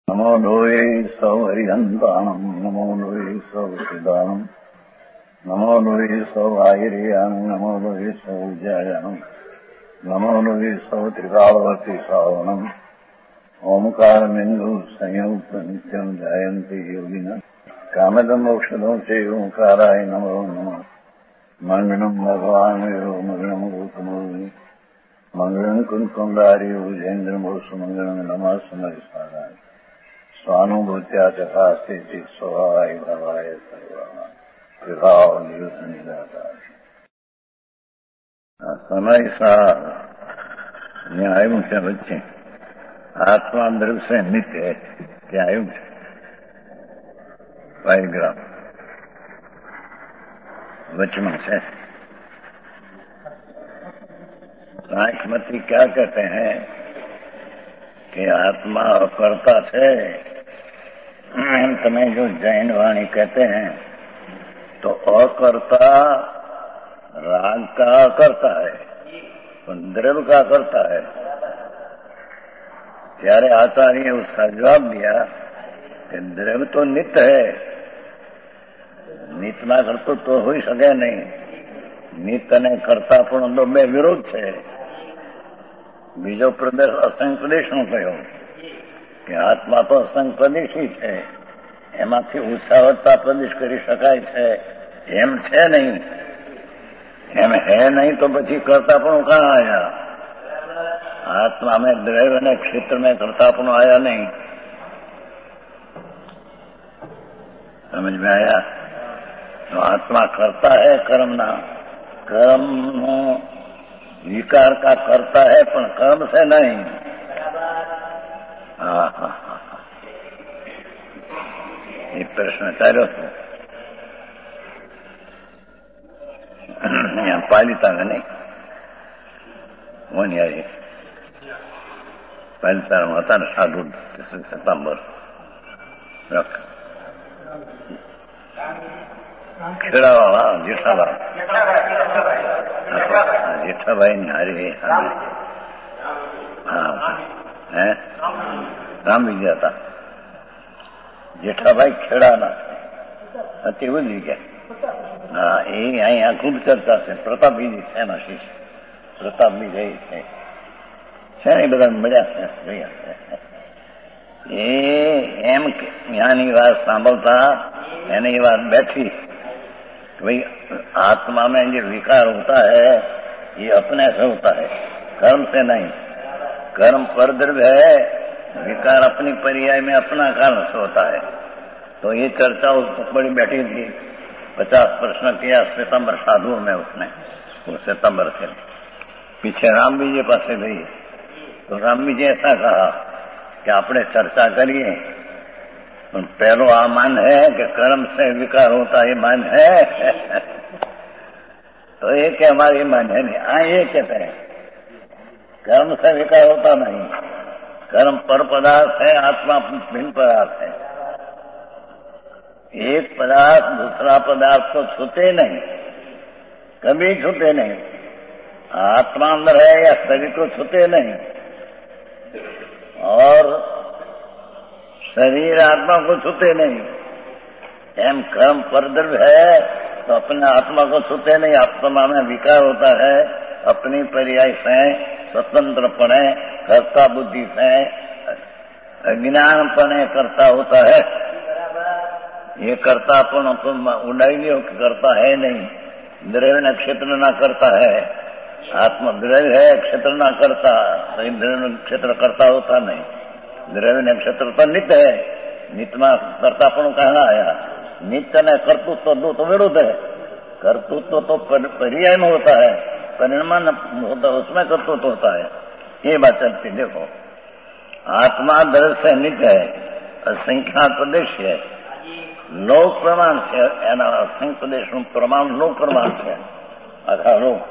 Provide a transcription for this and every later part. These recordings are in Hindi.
नमो लोये सौहरिहन्ताणम् नमो लोये सौहृदानम् नमो लोये सौभागिर्यानम् नमो लोये सौजायानम् नमो लोये सौत्रिकावती सावनम् ओंकारमिन्दु संयुक्त नित्यम् जायन्ति योगिनः कामदम् मोक्षदम् च ओंकाराय नमो नमः मङ्गलम् भगवान् वीरो मङ्गलम् गौतमोऽग्नि मङ्गलम् कुन्कुण्डारि उजेन्द्रमोसु मङ्गलम् नमः समरिसाराय स्वानुभूत्या चकास्ते स्वभावाय भवाय सर्वभाव समय सा न्यायों से बच्चे आत्मा द्रव्य से नित्य है न्यायों से पैराग्राफ बचपन से साहिष्मती क्या कहते हैं कि आत्मा कर्ता है। अंत में जो जैन वाणी कहते हैं तो अकर्ता राग का करता है तो द्रव्य का करता है। ત્યારે आचार्य उसका जवाब दिया कि द्रव्य तो नित्य है, नित्य करतो तो हो सके नहीं। नित्य ने करता पण तो बे विरोध है। बीजो प्रदेश असंग प्रदेश नो कहो कि आत्मा तो असंग प्रदेश ही है, एमांथी उत्साहता प्रदेश करी शकाय छे एम छे नहीं। एम है नहीं तो पछी कर्तापणु कहाँ आया? आत्मा में द्रव्य ने क्षेत्र में कर्तापणु आया नहीं। समझ में आया? तो आत्मा करता है कर्म ना, कर्म विकार का करता है पण कर्म से नहीं। ये प्रश्न चालो यहाँ पालिता में नहीं वो नहीं आई। पालिता में होता ना साधु सितंबर रख खेड़ा वाला जेठाभाई जेठाभाई नारी हाँ राम विजय था जेठाभाई खेड़ा ना अति बुद्धि क्या हाँ ये यहाँ खूब चर्चा है। प्रताप बीजी है ना शिष्य प्रताप बीजे है नहीं बता मजा ये एम यहाँ बात सांभता एने ये बात बैठी भाई आत्मा में जो विकार होता है ये अपने से होता है, कर्म से नहीं। कर्म पर द्रव्य है, विकार अपनी पर्याय में अपना कारण से होता है। तो ये चर्चा उस बड़ी बैठी थी। 50 प्रश्न किया श्वेतांबर साधुओं में उसने, वो श्वेतांबर से पीछे राम जी पास गई तो राम जी ऐसा कहा कि आपने चर्चा करिए तो पहलो आ मान है कि कर्म से विकार होता है, मान है तो ये कि हमारी मान है नहीं। ये कहते हैं कर्म से विकार होता नहीं, कर्म पर पदार्थ है, आत्मा भिन्न पदार्थ है। एक पदार्थ दूसरा पदार्थ तो छूते नहीं, कभी छूते नहीं। आत्मा अंदर है या शरीर को छूते नहीं और शरीर आत्मा को छूते नहीं। एम कर्म पर द्रव्य है तो अपने आत्मा को छूते नहीं। आत्मा में विकार होता है, अपनी पर्याय से स्वतंत्रपणे कर्ता बुद्धि से अज्ञानपणे करता होता है। ये कर्तापन तुम उड़ाई लियो कि करता है नहीं। द्रव्य न क्षेत्र न करता है, आत्मा द्रव्य है क्षेत्र न करता, तो द्रव्य क्षेत्र करता होता नहीं। द्रव्य नक्षत्र तो नित्य है, नित्य में कर्तापण कहाँ आया? नित्य ने कर्तृत्व दो तो विरुद्ध है। कर्तृत्व तो पर्याय में होता है, परिणाम होता है, उसमें कर्तृत्व होता है। ये बात चलती। देखो आत्मा द्रव्य से नित्य है, असंख्यात प्रदेश है, लोक प्रमाण से असंख्य प्रदेश प्रमाण लोक प्रमाण से आखा लोक।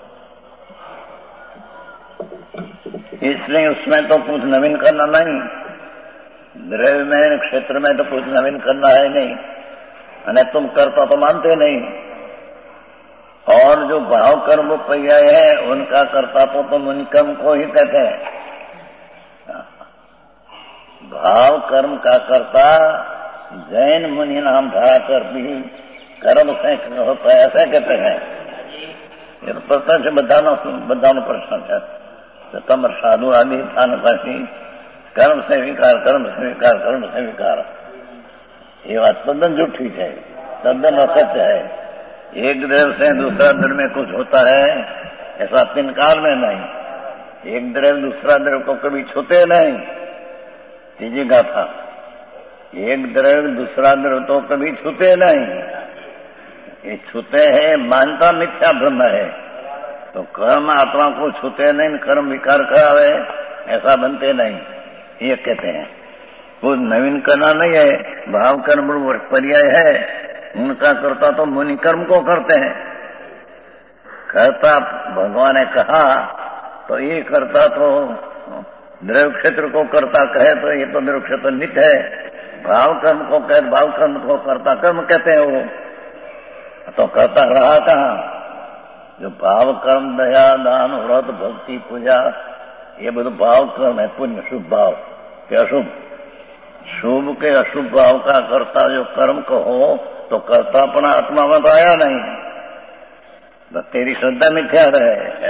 इसलिए उसमें तो कुछ नवीन करना नहीं। द्रव्य में क्षेत्र में तो कुछ नवीन करना है नहीं, अने तुम करता तो मानते नहीं। और जो भाव कर्म पर्याय है उनका कर्ता तो तुम उन कर्म को ही कहते हैं। भाव कर्म का कर्ता जैन मुनि नाम धरा कर भी कर्म से होता है ऐसा कहते हैं। ये तो प्रत्यक्ष बधानो प्रश्न है। तो तम साधु आदि स्थान काशी कर्म से विकार, कर्म से विकार, कर्म से विकार, ये बात तद्दन झूठी है, तद्दन असत्य है। एक द्रव्य से दूसरा द्रव्य में कुछ होता है ऐसा तीन काल में नहीं। एक द्रव्य दूसरा द्रव्य को कभी छूते नहीं। तीजी गाथा, एक द्रव्य दूसरा द्रव्य तो कभी छूते नहीं। ये छूते हैं मानता मिथ्या ब्रह्म है। तो कर्म आत्मा को छूते नहीं, कर्म विकार करावे ऐसा बनते नहीं, ये कहते हैं। वो नवीन करना नहीं है, भाव कर्म पर्याय है। उनका कर्ता तो मुनि कर्म को करते हैं। कर्ता भगवान ने कहा तो ये कर्ता तो द्रव्य क्षेत्र को कर्ता कहे तो ये तो द्रव्य क्षेत्र नित्य है। भाव कर्म को कहे, भाव कर्म को कर्ता कर्म कहते हैं। वो तो कर्ता रहा कहाँ? जो भाव कर्म, दया, दान, व्रत, भक्ति, पूजा, ये બધું भाव कर्म है। पुण्य शुभ भाव के अशुभ, शुभ के अशुभ भाव का कर्ता जो कर्म को हो तो कर्ता अपना आत्मा में तो आया नहीं। तो तेरी श्रद्धा मिथ्या रहे।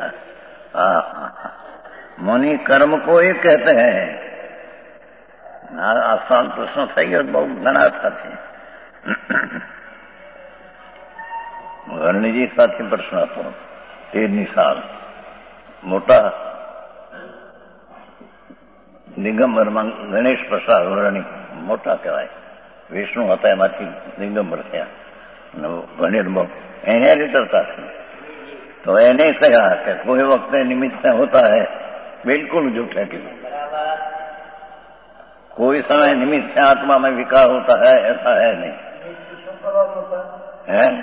मुनि कर्म को ही कहते हैं। आसान प्रश्न था ये, बहुत घना था। ગણનીજી સાથે પ્રશ્ન હતો 13ની સાલ મોટા દિગંબરમાં ગણેશ પ્રસાદ વરણી મોટા કહેવાય, વિષ્ણુ હતા એમાંથી દિગંબર થયા અને ગણેશ બહુ એને રીતરતા છે। તો એને કહ્યા કે કોઈ વખતે નિમિત્ત से होता है, बिल्कुल झूठ है कि कोई समय निमित्त से आत्मा में विकार होता है ऐसा है नहीं है।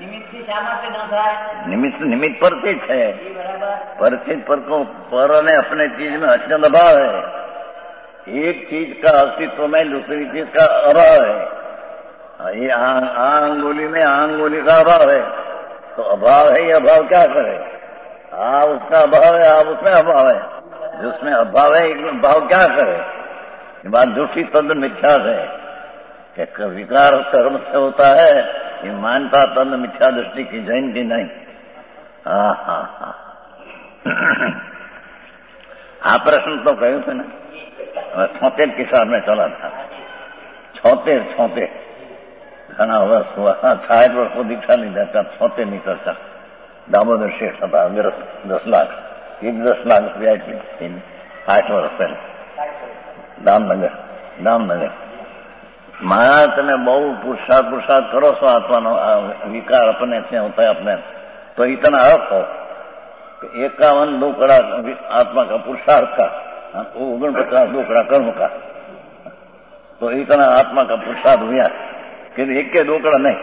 निमित्त परिचित है, परिचित पर को पर ने अपने चीज में अत्यंत अभाव है। एक चीज का अस्तित्व में दूसरी चीज का अभाव है। ये अंगुली में अंगुली का अभाव है तो अभाव है, ये अभाव क्या करे? उसका अभाव है, उसमें अभाव है। जिसमें अभाव है भाव क्या करे? ये बात झूठी तद मिथ्या है कि विकार कर्म से होता है। ये मानता तद मिथ्या दृष्टि की जैन की नहीं। આ પ્રશ્ન તો કહ્યું છે ને, 76 की साल में चला था। 76 घना वर्ष हुआ। 60 वर्ष को दीक्षा नहीं देता। 76 नहीं चर्चा। दामोदर शेठ था, 10 लाख 10 लाख रुपया 8 वर्ष पहले दामनगर। महाराज તમે બહુ પુરુષાર્થ કરો છો, આત્માનો વિકાર अपने से होता है अपने, तो इतना अर्थ हो 51 दुकड़ा आत्मा का पुरुषार्थ का, 49 दुकड़ा कर्म का, तो इतना आत्मा का पुरुषार्थ हुआ कि 1 दुकड़ा नहीं।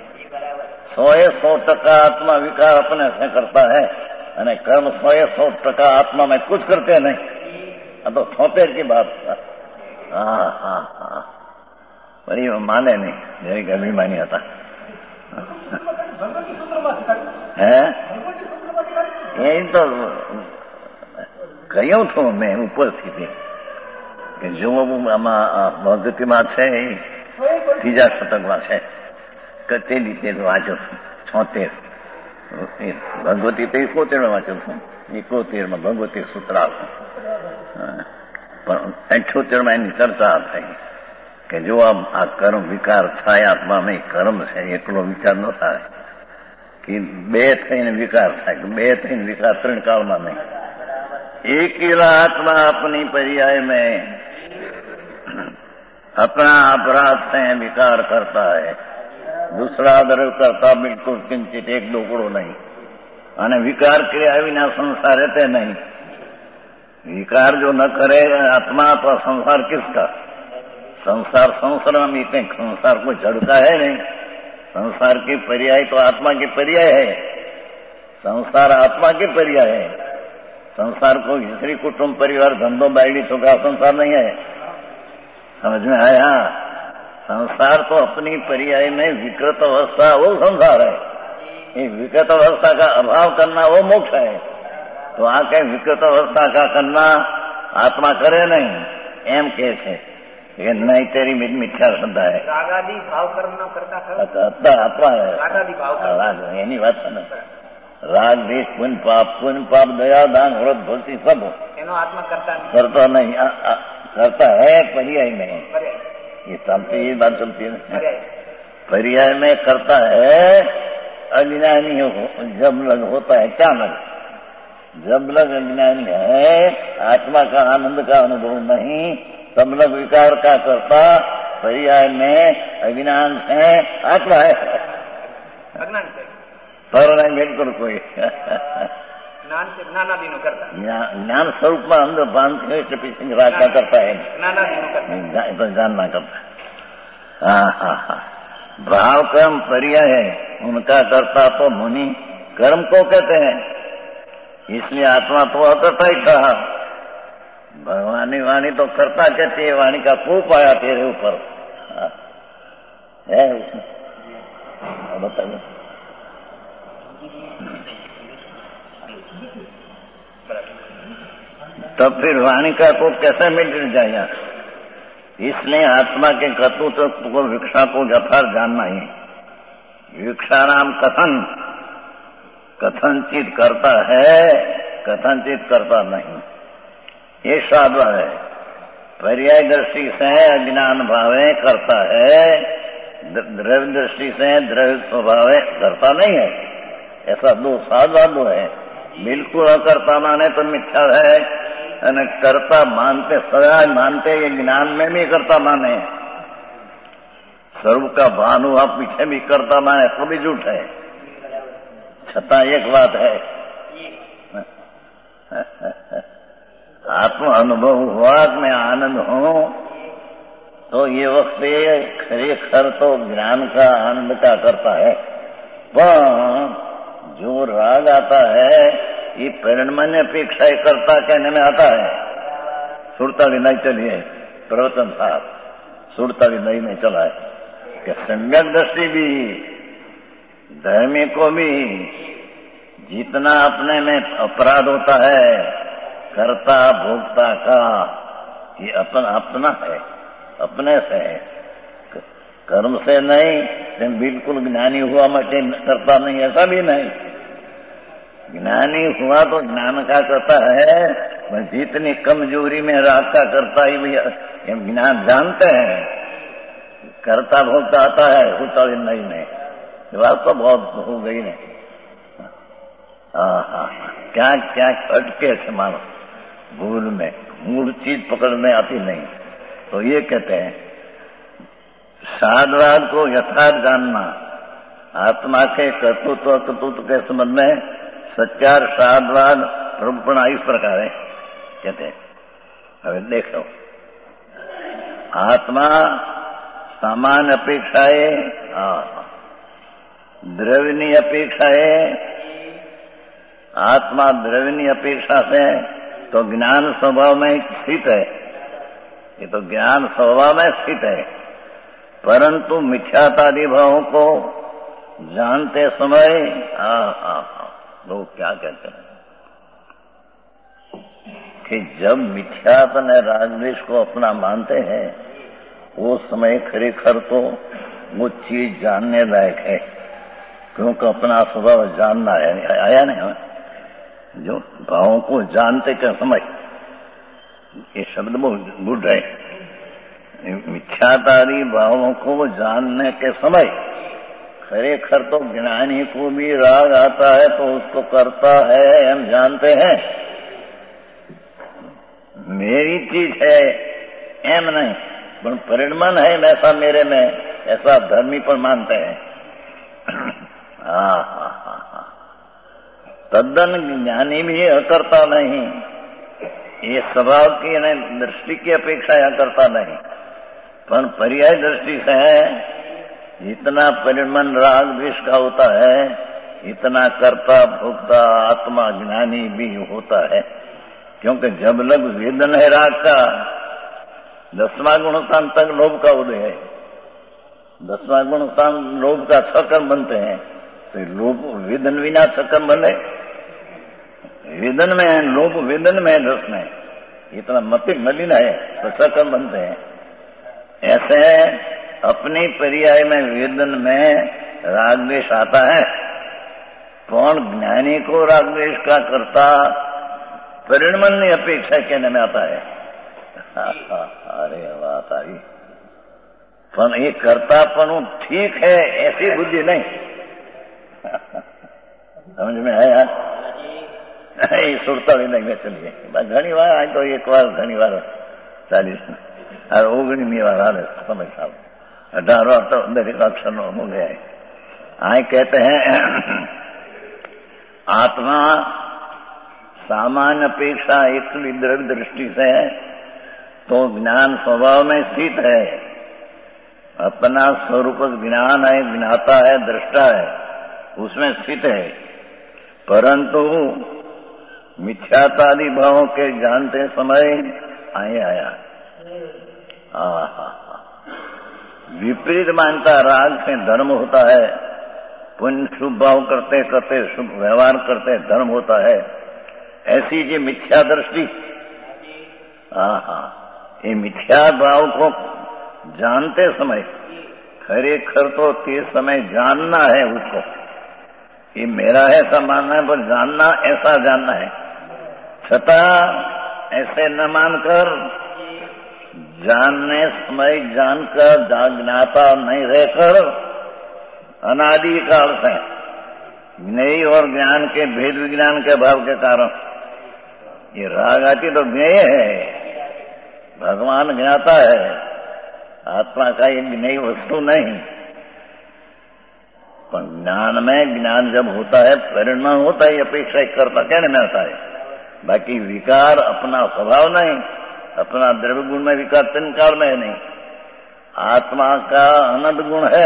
100% आत्मा विकार अपने से करता है और कर्म 100% आत्मा में कुछ करते नहीं। तो 76 की बात। हाँ पर ये माने नहीं, जैसे कि अभिमानी होता है। यही तो કહ્યું તો મેં ઉપરથી કે જો આમાં ભગવતીમાં છે, ત્રીજા શતકમાં છે કે તે રીતે વાંચો છું। 76 ભગવતી તો 71 વાંચું છું, 71માં ભગવતી સૂત્રાર્થ, પણ 78માં એની ચર્ચા થઈ કે જો આ કર્મ વિકાર થાય આત્મામાં, કર્મ છે એકલો વિચાર ન થાય कि 2 થઈને વિકાર થાય, 2 થઈને વિકાર 3 કાળમાં નહીં। अकेला आत्मा अपनी पर्याय में अपना अपराध से विकार करता है, दूसरा द्रव्य करता बिल्कुल किंचित 1 दुकड़ो नहीं। અને વિકાર કર્યા વિના संसार रहते नहीं। विकार जो न करे आत्मा तो संसार किसका? संसार में संसार को जड़ता है नहीं। संसार की पर्याय तो आत्मा की पर्याय है। संसार आत्मा की पर्याय है। संसार को स्त्री कुटुंब परिवार धंधो बायड़ी छोकरा संसार नहीं है। समझ में आया? संसार तो अपनी पर्याय में विकृत अवस्था वो संसार है। ये विकृत अवस्था का अभाव करना वो मोक्ष है। तो आके विकृत अवस्था का करना आत्मा करे नहीं, એમ કે છે કે નહીં તેરી મિથ્યા શ્રદ્ધા है રાગાદી ભાવ કર્મ નો કરતા ખરો આપણા રાગાદી ભાવ રાગ એની વાત છે ને રાગ દેશ પુण्य पाप दया दान व्रत भक्ति सब એનો આત્મા કરતા નહીં करता नहीं करता है पर्याय में ये चलती ये बात चलती है पर्याय में करता है अज्ञानी जब लग होता है क्या लग जब लग अज्ञानी है आत्मा का आनंद का अनुभव नहीं तब लग विकार का करता पर्याय में अज्ञान से आत्मा है અજ્ઞાન છે पर नहीं बिल्कुल कोई જ્ઞાન છે જ્ઞાનાદિ નો કરતા ज्ञान स्वरूप में अंदर बांध के पीछे राग का करता है જ્ઞાનાદિ નો કરતા तो जानना करता है हाँ भाव कर्म पर्याय है उनका करता तो मुनि कर्म को कहते हैं इसलिए आत्मा तो अकर्ता ही कहा भगवानी वाणी तो करता कहती है वाणी का खूब आया तेरे ऊपर है उसमें बताइए तब फिर वाणी का को कैसे मिट जाएगा इसलिए आत्मा के कर्तृत्व को विक्षा को यथार्थ जानना ही विक्षा नाम कथनचित करता है कथनचित करता नहीं ये साधवा है पर्याय दृष्टि से अज्ञान भावे करता है द्रव्य दृष्टि से द्रव्य स्वभाव करता नहीं है ऐसा दो साधवा दो है बिल्कुल अकर्ता माने तो मिथ्या है અને કરતા मानते सदा मानते ये ज्ञान में भी करता माने सर्व का भान हुआ पीछे भी करता माने तो भी झूठ है छता एक बात है आत्म अनुभव हुआ मैं आनंद हूं तो ये वक्त खरेखर तो ज्ञान का आनंद का करता है पर जो राग आता है ये परिणमन अपेक्षा करता कहने में आता है सुरता भी नहीं चली है प्रवचन साहब सुरता भी नहीं चला है कि सम्यक दृष्टि भी धर्मी को भी जितना अपने में अपराध होता है कर्ता भोक्ता का ये अपना है अपने से है कर्म से नहीं बिल्कुल ज्ञानी हुआ मटे करता नहीं ऐसा भी नहीं ज्ञानी हुआ तो ज्ञान का करता है जितनी कमजोरी में राग का करता ही भी ज्ञान जानते हैं करता भोगता आता है होता भी नहीं बात तो बहुत हो गई नहीं क्या क्या अटके से मानस भूल में मूल चीज पकड़ में आती नहीं तो ये कहते हैं साधवाद को यथार्थ जानना आत्मा के कर्तृत्व अकर्तृत्व के संबंध में सच्चार साधवाद प्रपणा इस प्रकार है कहते हैं अब देखो आत्मा सामान्य अपेक्षा है द्रव्यनी अपेक्षा है आत्मा द्रव्यनी अपेक्षा से तो ज्ञान स्वभाव में स्थित है ये तो ज्ञान स्वभाव में स्थित है परंतु मिथ्यातादि भावों को जानते समय लोग क्या कहते हैं कि जब मिथ्यात्व ने राजद्वेष को अपना मानते हैं वो समय खरेखर तो वो चीज जानने लायक है क्योंकि अपना स्वभाव जानना है आया नहीं जो भावों को जानते के समय ये शब्द बहुत गुड है मिथ्यातारी भावों को जानने के समय खरेखर तो ज्ञानी को भी राग आता है तो उसको करता है हम जानते हैं मेरी चीज है एम नहीं पर परिणमन है ऐसा मेरे में ऐसा धर्मी पर मानते हैं तद्दन ज्ञानी भी अकर्ता नहीं ये स्वभाव की दृष्टि की अपेक्षा अकर्ता नहीं पर पर्याय दृष्टि से है जितना परिणमन राग द्वेष का होता है इतना कर्ता भोक्ता आत्मा ज्ञानी भी होता है क्योंकि जब लग वेदन है राग का 10वां गुणस्थान तक लोभ का उदय है 10वां गुणस्थान लोभ का 6 कर्म बनते हैं तो लोभ वेदन विना 6 कर्म बने वेदन में है लोभ वेदन में है 10 में इतना मतिक मलिन है तो सकल बनते हैं। ऐसे अपनी पर्याय में वेदन में राग द्वेष आता है। कौन ज्ञानी को राग द्वेष का करता परिणमन अपेक्षा कहने में आता है। अरे बात आई पण ये करतापन ठीक है ऐसी बुद्धि नहीं। समझ में आया? ये सुरताली नहीं चलिए घनी बार आज तो एक बार घनी बार 40 और 19મી વાર हाल समय साहब 18 तो दरेक अक्षर हो गया है। आए कहते हैं आत्मा सामान्य अपेक्षा एक द्रव्य दृष्टि से तो ज्ञान स्वभाव में स्थित है। अपना स्वरूप ज्ञान है, ज्ञाता है, दृष्टा है, उसमें स्थित है। परंतु मिथ्यातादि भावों के जानते समय आया विपरीत मानता राग से धर्म होता है। पुण्य शुभ भाव करते करते शुभ व्यवहार करते धर्म होता है। ऐसी जो मिथ्या दृष्टि ये मिथ्या भाव को जानते समय खरेखर तो ते समय जानना है उसको। ये मेरा है ऐसा मानना है पर जानना ऐसा जानना है। छता ऐसे न मानकर जानने समय जानकर ज्ञाता नहीं रहकर अनादि काल से ज्ञेय और ज्ञान के भेद विज्ञान के भाव के कारण ये राग आती तो ज्ञेय है। भगवान ज्ञाता है, आत्मा का ये ज्ञेय वस्तु नहीं। पर ज्ञान में ज्ञान जब होता है परिणाम होता है अपेक्षा करता कहने में आता है। बाकी विकार अपना स्वभाव नहीं, अपना द्रव्य गुण में विकार 3 काल में नहीं। आत्मा का अनंत गुण है।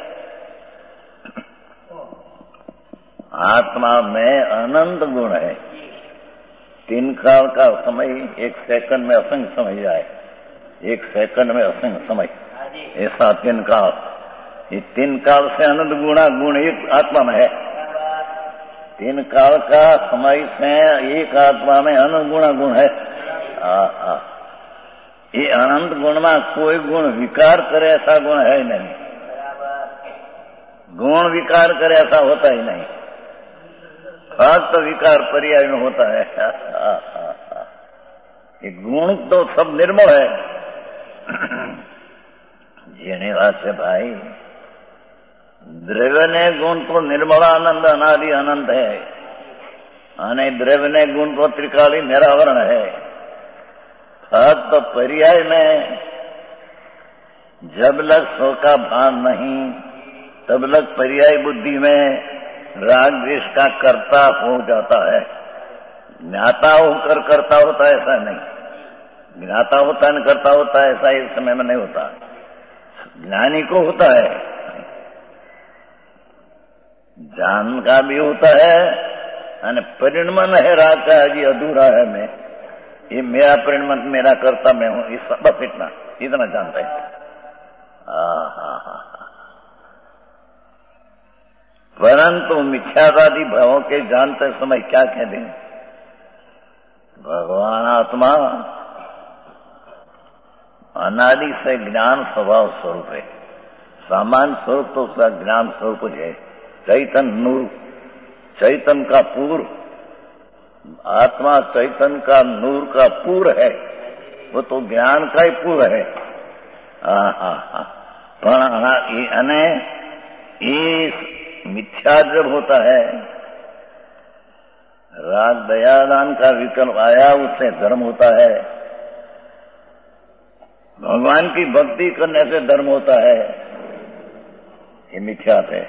आत्मा में अनंत गुण है। 3 काल का समय 1 सेकंड में असंख्य समय जाए, 1 सेकंड में असंख्य समय, ऐसा 3 काल। ये 3 काल से अनंत गुणा गुण एक आत्मा में है। 3 काल का समय से एक आत्मा में अनंत गुणा गुण है। ये अनंत गुण में कोई गुण विकार करे ऐसा गुण है ही नहीं। गुण विकार करे ऐसा होता ही नहीं। फक्त विकार पर्याय में होता है। ये गुण तो सब निर्मल है। जेने बात से भाई द्रव्य ने गुण तो निर्मलानंद अनादि अनंत है અને द्रव्य ने गुण तो त्रिकाली निरावरण है। फक्त पर्याय में जब लग सो का भान नहीं तब लग पर्याय बुद्धि में राग द्वेष का कर्ता हो जाता है। ज्ञाता होकर कर्ता होता है ऐसा नहीं। ज्ञाता होता है कर्ता होता है ऐसा इस समय में नहीं होता। ज्ञानी को होता है, जान का भी होता है और परिणमन है राग का अभी अधूरा है। मैं ये मेरा परिणमन मेरा कर्ता मैं हूं, इस बस इतना जानता है। परंतु मिथ्यावादी भावों के जानते समय क्या कह दें? भगवान आत्मा अनादि से ज्ञान स्वभाव स्वरूप है। सामान्य स्वरूप तो उसका ज्ञान स्वरूप है। चैतन नूर, चैतन का पूर्व, आत्मा चैतन का नूर का पूर्व है। वो तो ज्ञान का ही पूर्व है। मिथ्या जब होता है राग दयादान का विकल्प आया उससे धर्म होता है। भगवान की भक्ति करने से धर्म होता है। ये मिथ्यात है।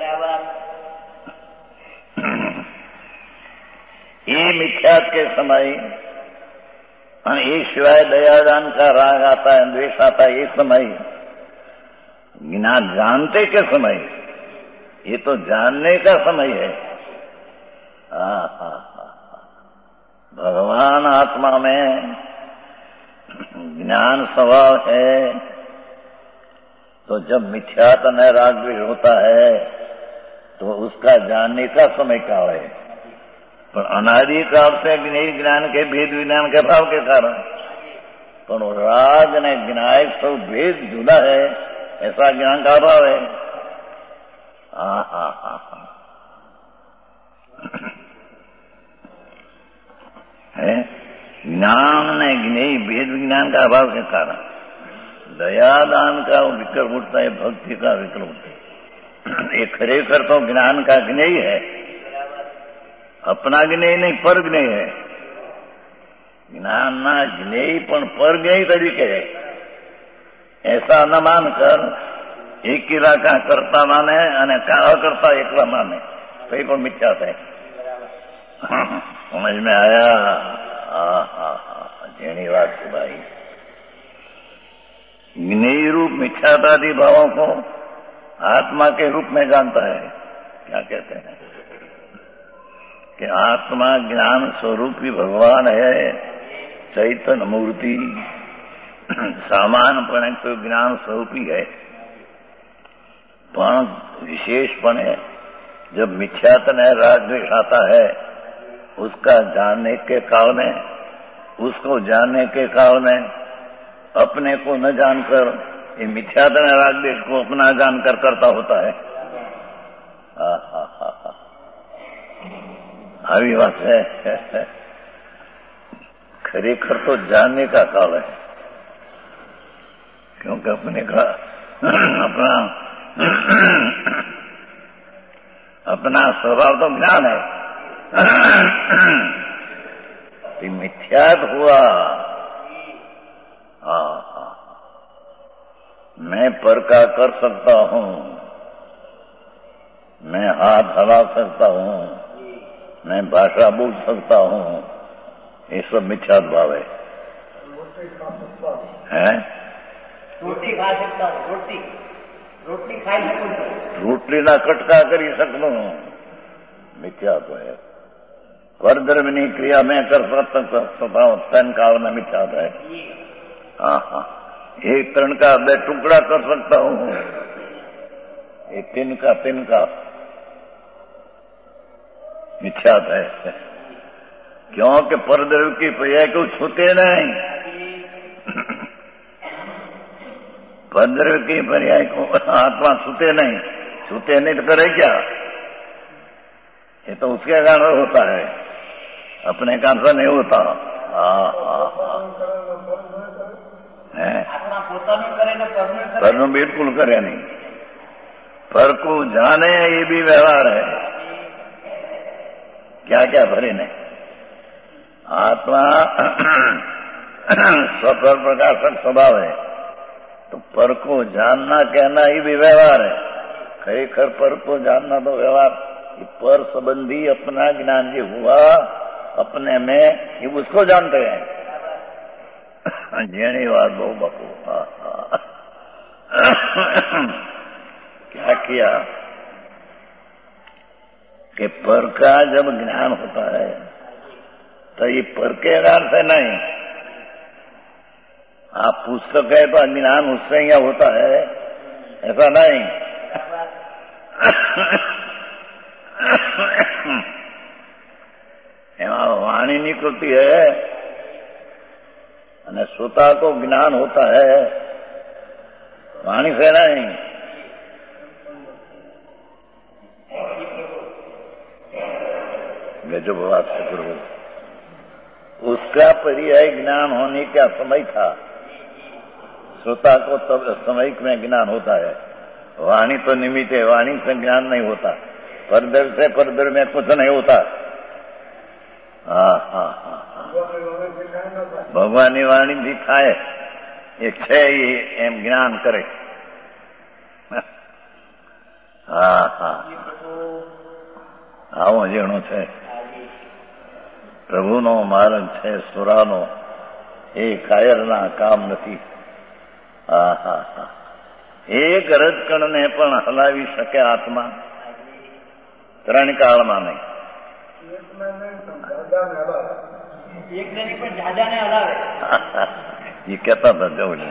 ये मिथ्यात के समय ये शिवाय दयादान का राग आता है, द्वेष आता है। ये समय ज्ञान जानते के समय, ये तो जानने का समय है। भगवान आत्मा में ज्ञान स्वभाव है तो जब मिथ्यात्व न राग द्वेष होता है तो उसका जानने का समय काल है। पर अनादि काल से ज्ञान के भेद विज्ञान के भाव के कारण પણ રાગ અને જ્ઞાન સૌ ભેદ જુદા है ऐसा ज्ञान का अभाव है। हाँ हाँ हाँ हाँ है ज्ञान ने ज्ञेय भेद विज्ञान का अभाव के कारण दयादान का विकल्प उठता है, भक्ति का विकल्प उठता है। ये खरेखर तो ज्ञान का ज्ञेय है, अपना ज्ञेय नहीं पर ज्ञेय है। ज्ञान ना ज्ञेय पण पर ज्ञेय तरीके है। ऐसा न मानकर एक का करता माने અને અકર્તા એકલા માને तो ये પણ मिथ्या है। समझ में आया? जेनी बात से भाई ज्ञेय रूप मिथ्यातादि भावों को आत्मा के रूप में जानता है। क्या कहते हैं कि आत्मा ज्ञान स्वरूपी भगवान है, चैतन्य मूर्ति सामान्यपणे तो ज्ञान स्वरूपी है, पण विशेषपणे जब मिथ्यात्व है राग द्वेष आता है उसका जानने के काल में, उसको जानने के काल में अपने को न जानकर ये मिथ्यात्व राग द्वेष को अपना जानकर करता होता है। આવી વાત है। खरेखर तो जानने का काल है, क्योंकि अपने का अपना स्वभाव तो ज्ञान है। मिथ्यात हुआ। मैं पर का कर सकता हूँ, मैं हाथ हला सकता हूँ, मैं भाषा बोल सकता हूँ, ये सब मिथ्यात भाव है। रोटी खा सकता हूँ, रोटी खाई सकूँ, रोटली ना कटका करी सकूँ, मिथ्यात है। परधर्मनी क्रिया में कर सकता हूँ, तन काल में मिथ्यात है। हाँ हाँ, एक तरण का 2 टुकड़ा कर सकता हूँ, एक तिनका मिथ्यात है। क्योंकि परद्रव्य की पर्याय को छूते नहीं, परद्रव्य की पर्याय को आत्मा छूते नहीं तो करे क्या? ये तो उसके कारण होता है, अपने कारण से नहीं होता। पर बिल्कुल करे नहीं, पर को जाने ये भी व्यवहार है। क्या क्या भरे नहीं, आत्मा स्वपर प्रकाशक स्वभाव है, तो पर को जानना कहना ही भी व्यवहार है। खरेखर पर को जानना तो व्यवहार, पर संबंधी अपना ज्ञान जो हुआ अपने में, ये उसको जानते हैं। जेनी बात बहु बकू। क्या किया कि पर का जब ज्ञान होता है तो ये पर के ज्ञान से नहीं, आप पुस्तक है तो ज्ञान उससे ही होता है, ऐसा नहीं। वाणी निकलती है અને श्रोता को ज्ञान होता है, वाणी से नहीं। जो बात से करो, उसका पर्याय ज्ञान होने का समय था, श्रोता को तब समय में ज्ञान होता है। वाणी तो निमित्त है, वाणी से ज्ञान नहीं होता, परदर से परदर में कुछ नहीं होता। ભગવાનની વાણીથી થાય એક છે એમ જ્ઞાન કરે। આવો જેણો છે પ્રભુનો માર્ગ છે સુરાનો, એ કાયરના કામ નથી। એક રજકણને પણ હલાવી શકે આત્મા, 3 કાળમાં નહીં। એક નહીં પણ જાજાને હલાવે। એ કહેતા હતા જવું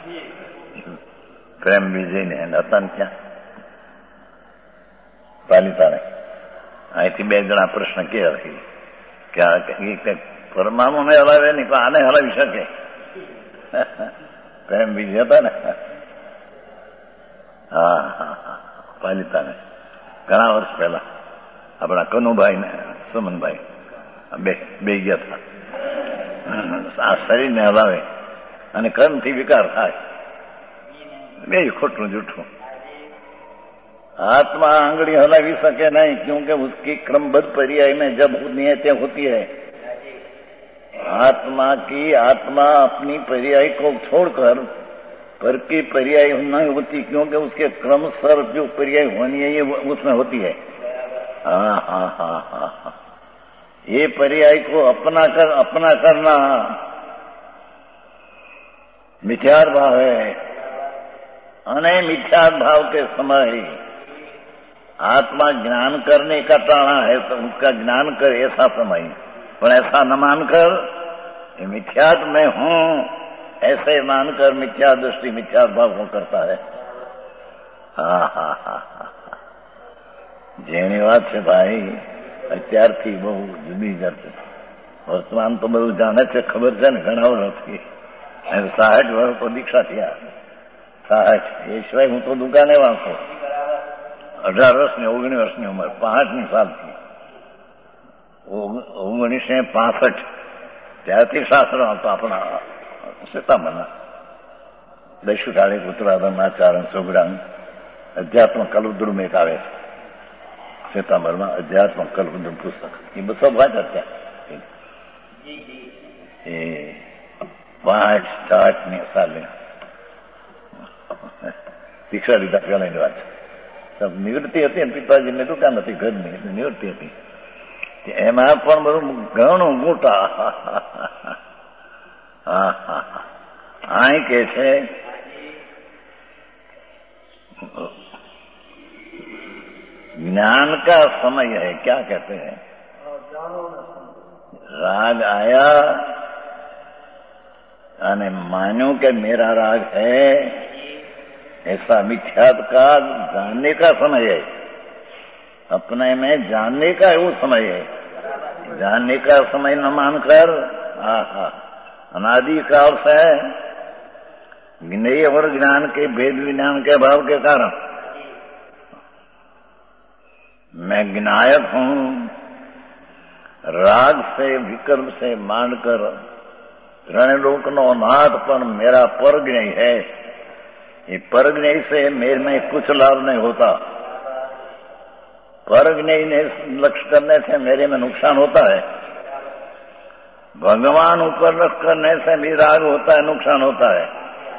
પ્રેમ વિજયને હતા ને ત્યાં પાલિતાને, અહીંથી 2 જણા પ્રશ્ન કે પરમાણુને હલાવે નહીં પણ આને હલાવી શકે। પ્રેમ બીજ હતા ને. હા હા હા, પાલિતાને ઘણા વર્ષ પહેલા આપણા કનુભાઈ ને સુમનભાઈ બે ગયા હતા. આ શરીરને હલાવે અને કર્મથી વિકાર થાય, બે ખોટું જૂઠું. आत्मा आंगड़ी हलावी सके नहीं, क्योंकि उसकी क्रमबद्ध पर्याय में जब नियतें होती है, आत्मा अपनी पर्याय को छोड़कर पर की पर्याय नहीं होती, क्योंकि उसके क्रमशर जो पर्याय होनी है ये उसमें होती है. हाँ हाँ हाँ हाँ हाँ, ये पर्याय को अपना करना मिथ्यार भाव है. अने मिथ्यार भाव के समय आत्मा ज्ञान करने का टाणा है, तो उसका ज्ञान कर ऐसा समय, पर ऐसा न मानकर मिथ्यात में हूं ऐसे मानकर मिथ्या दृष्टि मिथ्या भाव को करता है. હા હા હા હા, જેની વાત છે ભાઈ અત્યારથી બહુ જુદી જતી. વર્તમાન તો બધું જાણે છે, ખબર છે ને ઘણા વર્ષથી. 60 વર્ષ તો દીક્ષા થયા. 60 એ સિવાય હું તો દુકાને વાંચો. 18 વર્ષની 19 વર્ષની ઉંમર, 5મી સાલથી 1965 ત્યારથી શાસ્ત્ર હતો આપણા સીતામણના દૈશુટાળી ઉત્તરાધન આચારણ સુગડાન અધ્યાત્મ કલ્પદ્રુમ એક આવે છે સીતામણમાં, અધ્યાત્મ કલ્પદ્રુમ પુસ્તક એ બસો વાંચ્યા ત્યાં. એ 5-8 સાલે દીક્ષા લીધા પહેલાની વાત છે. નિવૃત્તિ હતી ને, પિતાજીની દુકાન હતી ઘરની, એટલે નિવૃત્તિ હતી. એમાં પણ બધું ઘણું મોટા. હા હા હા, અહીં કે છે ज्ञान का समय है. क्या कहते हैं? राग आया અને मानो कि मेरा राग है, ऐसा मिथ्यात का जानने का समय है. अपने में जानने का वो समय है. जानने का समय न मानकर अनादि काल से ज्ञेय और ज्ञान के भेद विज्ञान के भाव के कारण मैं ज्ञायक हूं, राग से विकल्प से मानकर रणलोक नो नाथ पर मेरा परज्ञेय है. ये परज्ञेय से मेरे में कुछ लाभ नहीं होता. परज्ञेय ने लक्ष्य करने से मेरे में नुकसान होता है. भगवान ऊपर लक्ष्य करने से भी राग होता है, नुकसान होता है.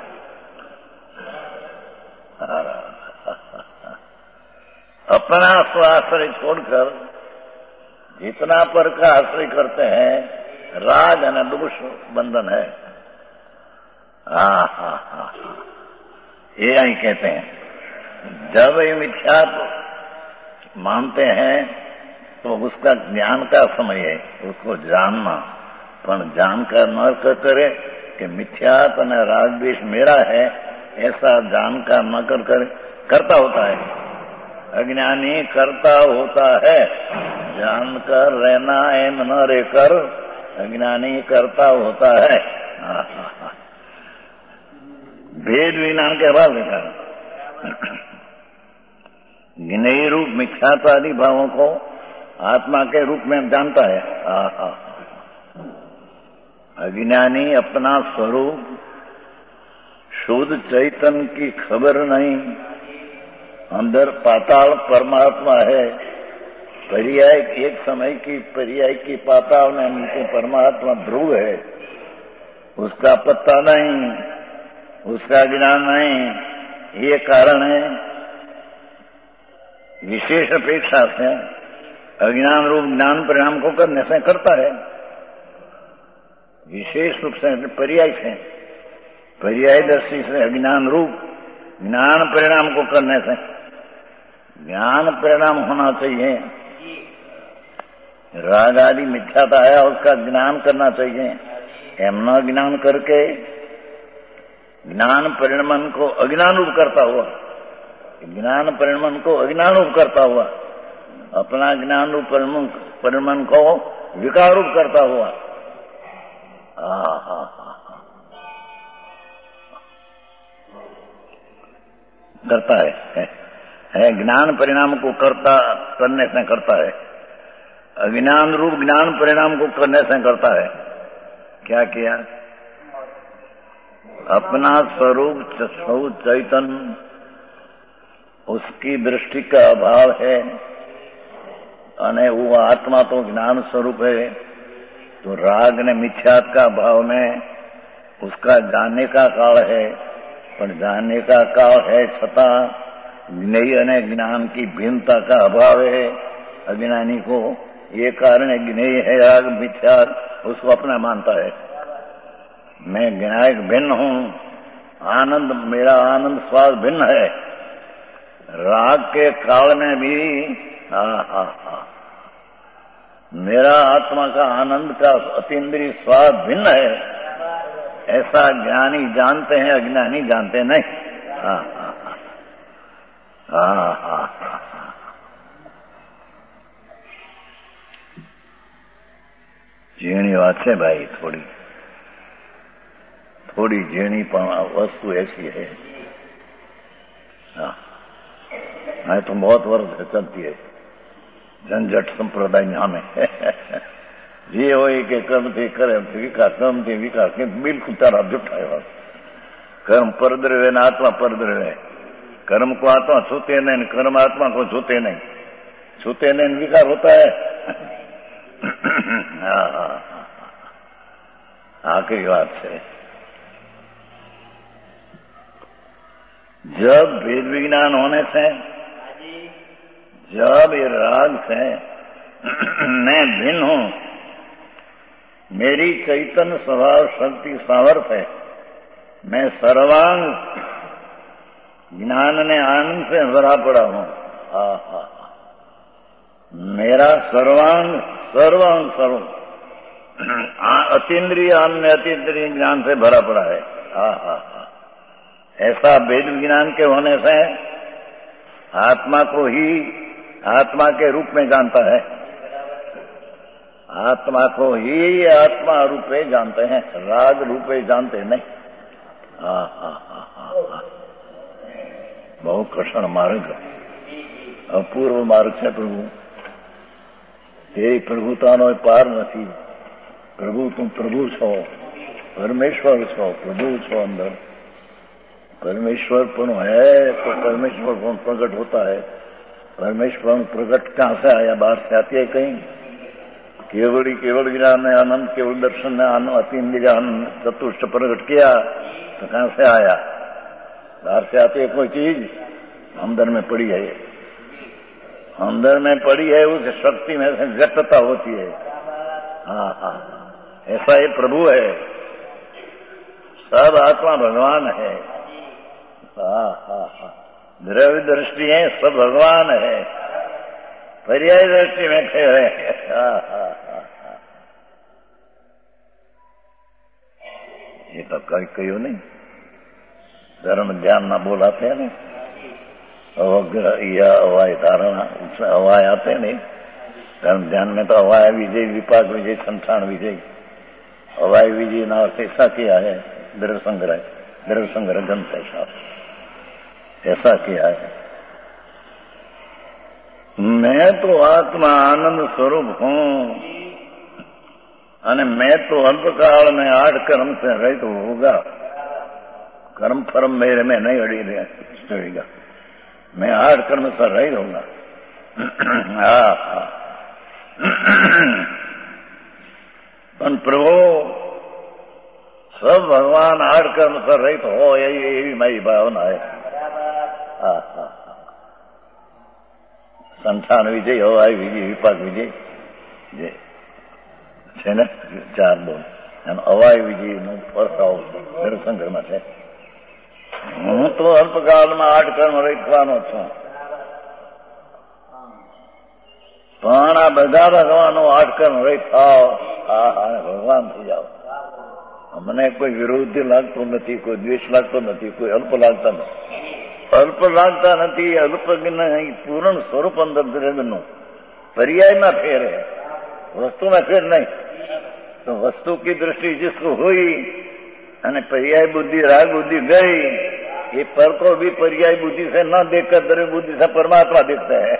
अपना स्वाश्रय छोड़कर जितना पर का आश्रय करते हैं, राग और दोष बंधन है. हाँ हाँ हाँ, ये यही कहते हैं. जब ये मिथ्या मानते हैं तो उसका ज्ञान का समय है, उसको जानना. पर जानकर न करे कि मिथ्यात और राग द्वेष मेरा है, ऐसा जानकर न कर करता होता है. अज्ञानी करता होता है, जानकर रहना एम न रे कर अज्ञानी करता होता है. भेद विज्ञान के अभाव के कारण ज्ञेय रूप मिथ्यात्वादी भावों को आत्मा के रूप में जानता है. अज्ञानी अपना स्वरूप शुद्ध चैतन्य की खबर नहीं, अंदर पाताल परमात्मा है. पर्याय एक समय की पर्याय की पाताल में नीचे परमात्मा ध्रुव है, उसका पत्ता नहीं, उसका ज्ञान नहीं. ये कारण है विशेष अपेक्षा से अज्ञान रूप ज्ञान परिणाम को करने से करता है. विशेष रूप से पर्याय से, पर्याय दृष्टि से अज्ञान रूप ज्ञान परिणाम को करने से ज्ञान परिणाम होना चाहिए. राग आदि मिथ्याता आया, उसका ज्ञान करना चाहिए. एमना ज्ञान करके ज्ञान परिणमन को अज्ञान रूप करता हुआ, ज्ञान परिणमन को अज्ञान रूप करता हुआ, अपना ज्ञान रूप परिणमन को विकार रूप करता हुआ. करता है ज्ञान परिणाम को करने से करता है, अज्ञान रूप ज्ञान परिणाम को करने से करता है। क्या किया? अपना स्वरूप चैतन्य उसकी दृष्टि का अभाव है, अने वो आत्मा तो ज्ञान स्वरूप है, तो राग ने मिथ्यात का भाव में उसका जानने का काल है, पर जानने का काल है छता ज्ञेय ने ज्ञान की भिन्नता का अभाव है अज्ञानी को। ये कारण है ज्ञेय है राग मिथ्यात, उसको अपना मानता है। मैं ज्ञायक भिन्न हूं, आनंद मेरा आनंद स्वाद भिन्न है। राग के काल में भी मेरा आत्मा का आनंद का अतीन्द्रिय स्वाद भिन्न है, ऐसा ज्ञानी जानते हैं, अज्ञानी जानते नहीं। झीणी बात है भाई, थोड़ी झीणी वस्तु ऐसी है। हाँ तो बहुत वर्ष से चलती है झंझट संप्रदाय यहाँ में। जे हो के कर्म थे कर्म थे विकार, कर्म थे विकार के बिल्कुल तारा जुटाए। कर्म परद्रव्य न आत्मा परद्रव्य, कर्म को आत्मा छूते नहीं, कर्म आत्मा को छूते नहीं, छूते नहीं विकार होता है। आखिरी बात है, जब वेद विज्ञान होने से, जब ये राग से मैं भिन्न हूं, मेरी चैतन्य स्वभाव शक्ति सामर्थ्य है, मैं सर्वांग ज्ञान ने आनंद से भरा पड़ा हूं। मेरा सर्वांग अतीन्द्रिय आनंद अतीन्द्रिय ज्ञान से भरा पड़ा है। ऐसा वेद विज्ञान के होने से आत्मा को ही आत्मा के रूप में जानता है, आत्मा को ही आत्मा रूपे जानते हैं, राग रूपे जानते नहीं। बहु कठिन मार्ग, अपूर्व मार्ग है प्रभु। तेरी प्रभुतानो पार नहीं। प्रभु तुम प्रभु छो, परमेश्वर छो, प्रभु छो। अंदर परमेश्वर पण है तो परमेश्वर पण प्रकट होता है। परमेश्वर प्रकट कहां से आया? बाहर से आती है कहीं? केवल ज्ञान ने आनंद, केवल दर्शन ने आनंद, अतीन्द्रिय आनंद चतुष्ट प्रकट किया तो कहां से आया? बाहर से आती है कोई चीज? अंदर में पड़ी है, अंदर में पड़ी है, उस शक्ति में से व्यक्तता होती है। ऐसा ये प्रभु है, सब आत्मा भगवान है। द्रव्य दृष्टि है, सब भगवान है, पर्याय दृष्टि में ठहरे। ये तो कहो नहीं, धर्म ध्यान ना बोलाते हैं ना, या अवाय धारणा, उसमें अवाय आते नहीं। धर्म ध्यान में तो अवाय विजय, विपाक विजय, संठान विजय, अवाय विजय ना अर्थ ऐसा किया है। द्रव्य संग्रह ग्रंथ ऐसा किया है। मैं तो आत्मा आनंद स्वरूप हूं, अने मैं तो अल्पकाल में 8 कर्म से रहित होगा। कर्म फर्म मेरे में नहीं अड़ेगा, मैं 8 कर्म से रहित होगा। प्रभु सब भगवान 8 कर्म से रहित हो, यही मेरी भावना है। संठान विजय, अवाय विजय, विपाक विजय જે છે ને 4 બોલ, એમ અવાય વિજયનો અર્થ આવશે દર્શનકરમાં છે। હું તો અલ્પકાળમાં 8 કર્મ રહીવાનો છું, પણ આ બધા ભગવાનો 8 કર્મ રહી થાવ, ભગવાન થઈ જાઓ। મને કોઈ વિરોધી લાગતો નથી, કોઈ દ્વેષ લાગતો નથી, કોઈ અલ્પ લાગતા નથી, અલ્પ લાગતા નથી। અલ્પ નહીં, પૂર્ણ સ્વરૂપ અંદર દ્રવ્યનું पर्यायમાં फेर है, वस्तु में फेर नहीं। तो वस्तु की दृष्टि जिसको हुई, અને पर्याय बुद्धि राग बुद्धि गई, ये पर को भी पर्याय बुद्धि से न देखकर द्रव्य बुद्धि से परमात्मा देखता है।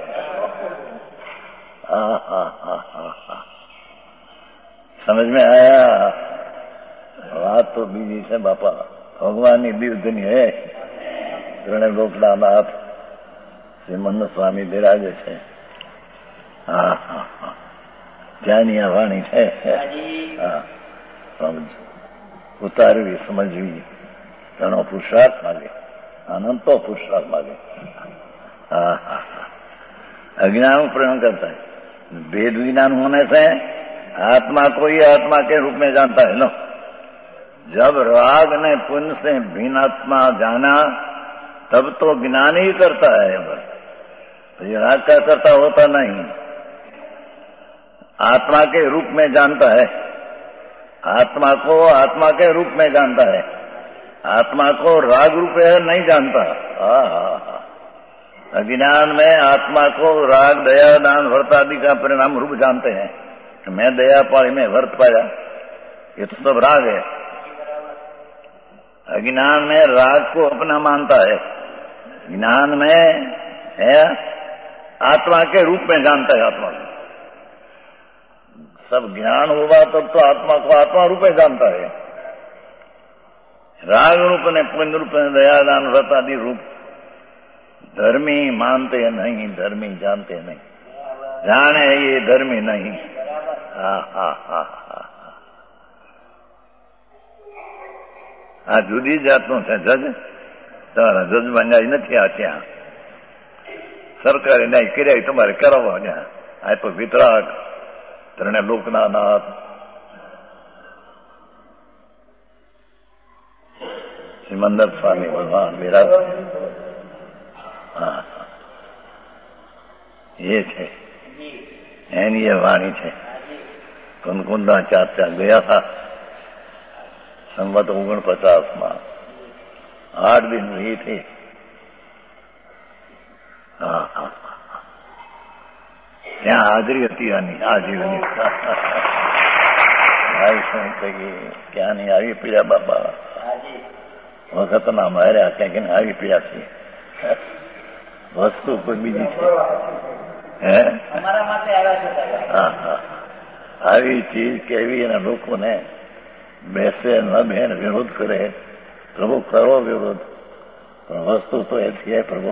समझ में आया? बात तो बीजी से बापा भगवान की दीर्घनी है। ત્રણે લોકના નાથ શ્રીમન્ન સ્વામી બિરાજે છે। ત્યાંની આ વાણી છે। સમજ ઉતારવી, સમજવી, ઘણો પુરુષાર્થ માગે, અનંતો પુરુષાર્થ मांगे। अज्ञान प्रयोग करता है। भेद विज्ञान होने से आत्मा को ही आत्मा के रूप में जानता है ना। जब राग ने पुण्य से भिन्न आत्मा जाना तब तो ज्ञान ही करता है बस। ये राग का करता होता नहीं, आत्मा के रूप में जानता है। आत्मा को आत्मा के रूप में जानता है, आत्मा को राग रूप में नहीं जानता। अज्ञान में आत्मा को राग, दया, दान, व्रत आदि का परिणाम रूप जानते हैं। मैं दया पाई, मैं व्रत पाया, ये तो सब राग है। अज्ञान में राग को अपना मानता है, ज्ञान में है आत्मा के रूप में जानता है। आत्मा को सब ज्ञान होगा तब तो आत्मा को आत्मा रूप में जानता है। राग रूप ने, पुण्य रूप ने, दया, दान, व्रत आदि रूप धर्मी मानते नहीं, धर्मी जानते नहीं, जाने ये धर्मी नहीं। આ જુદી જાતનું છે જજ। તમારા જજ ન્યાય નથી આ ત્યાં। સરકારે ન્યાય કર્યા તમારે કરાવવા ત્યાં। આ તો વિતરાગ ત્રણે લોકના નાથ સિમંદર સ્વામી ભગવાન બિરાજ। ये છે એની એ વાણી છે। કુનકુંડા ચાચા ગયા था संवत 49 में 8 दिन हुई थी। ત્યાં હાજરી હતી આની આજીવની। ભાઈ શું કહી ક્યાં નહીં આવી પીડા બાપા વખતના માર્યા ક્યાંક આવી પીડા છે। વસ્તુ કોઈ બીજી છે હે? આવી ચીજ કેવી એના લોકોને બેસે ન બેન વિરોધ કરે। प्रभु करो विरोध, वस्तु तो ऐसी है प्रभु।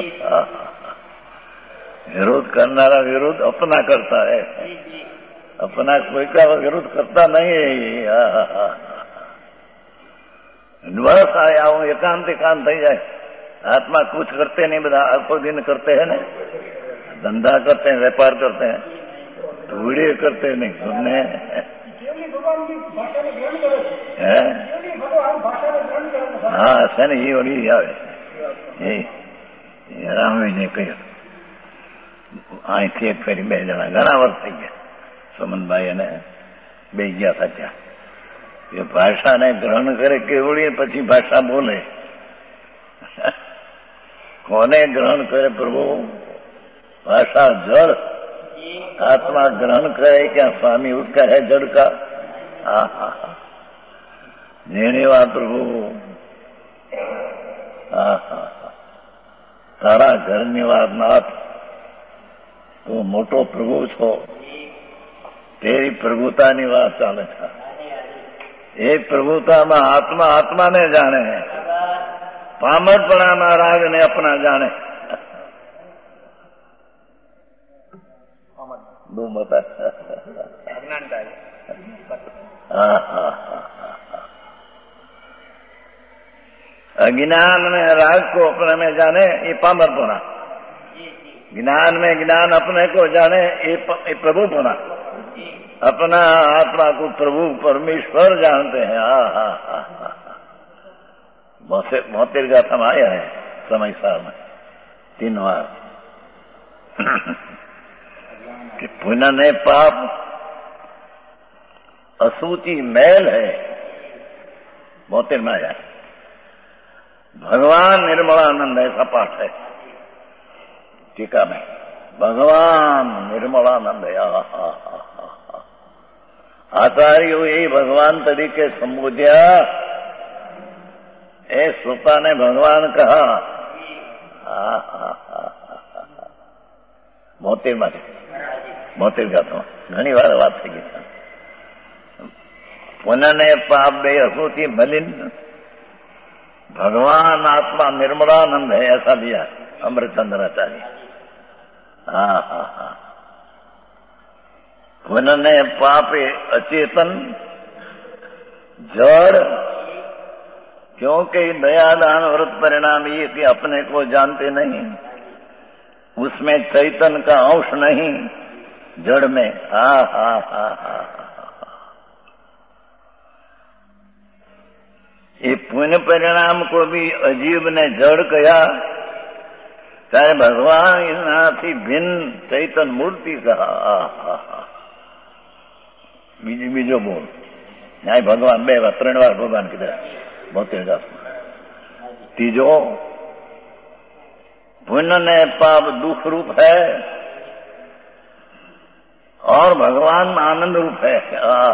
विरोध करनारा विरोध अपना करता है, अपना कोई का विरोध करता नहीं है। बस आया हूं एकांत एकांत थी जाए। आत्मा कुछ करते नहीं, બધા આખો दिन करते हैं ना, धंधा करते हैं, व्यापार करते हैं, धूड़े करते नहीं, सुनने हाँ सर ये ओली આવે છે। એ રામવીને કહ્યું અહીંથી એક ફેરી 2 જણા ઘણા વર્ષ થઈ ગયા। સુમનભાઈ અને 2 ગયા સાચા। એ ભાષાને ગ્રહણ કરે કેવડી પછી ભાષા બોલે। કોને ગ્રહણ કરે પ્રભુ? भाषा जड़, आत्मा ग्रहण करे क्या स्वामी उसका है जड़ का। धन्यवाद प्रभु। तारा घर निवास नाथ तो मोटो प्रभु छो, तेरी प्रभुता निवास चाले छा। ये प्रभुता में आत्मा आत्मा ने जाने, पामरपणा में राग ने अपना जाने। दो बता अज्ञान में राग को अपने में जाने ये पामरपणा, ज्ञान में ज्ञान अपने को जाने ये प्रभुपना। अपना आत्मा को प्रभु परमेश्वर जानते हैं। मोहतेर गाथा में आया है समय साल में 3 बार कि पुण्य ने पाप असूची मैल है। मोहतेर में आया भगवान निर्मलानंद ऐसा पाठ है टीका में। भगवान निर्मलानंद आचार्यों यही भगवान तरीके संबोध्या ए श्रोता ने भगवान कहा। બોતેર ગાથો ઘણી વાર વાત થઈ ગઈ છે. પુનઃને પાપ બે હસુથી મલિન भगवान आत्मा निर्मलानंद है, ऐसा दिया अमृतचंद्राचार्य। पुनः पापे अचेतन जड़, क्योंकि दयादान व्रत परिणाम ये कि अपने को जानते नहीं, उसमें चैतन्य का अंश नहीं, जड़ में। ये पुण्य परिणाम को भी अजीब ने जड़ कहा, चाहे भगवान इनाથી भिन्न चैतन्य मूर्ति कहा। बीजो बोल न्याय भगवान बे વાર 3 વાર भगवान कीधा 72 गास। तीजो पुण्य ने पाप दुख रूप है और भगवान आनंद रूप है।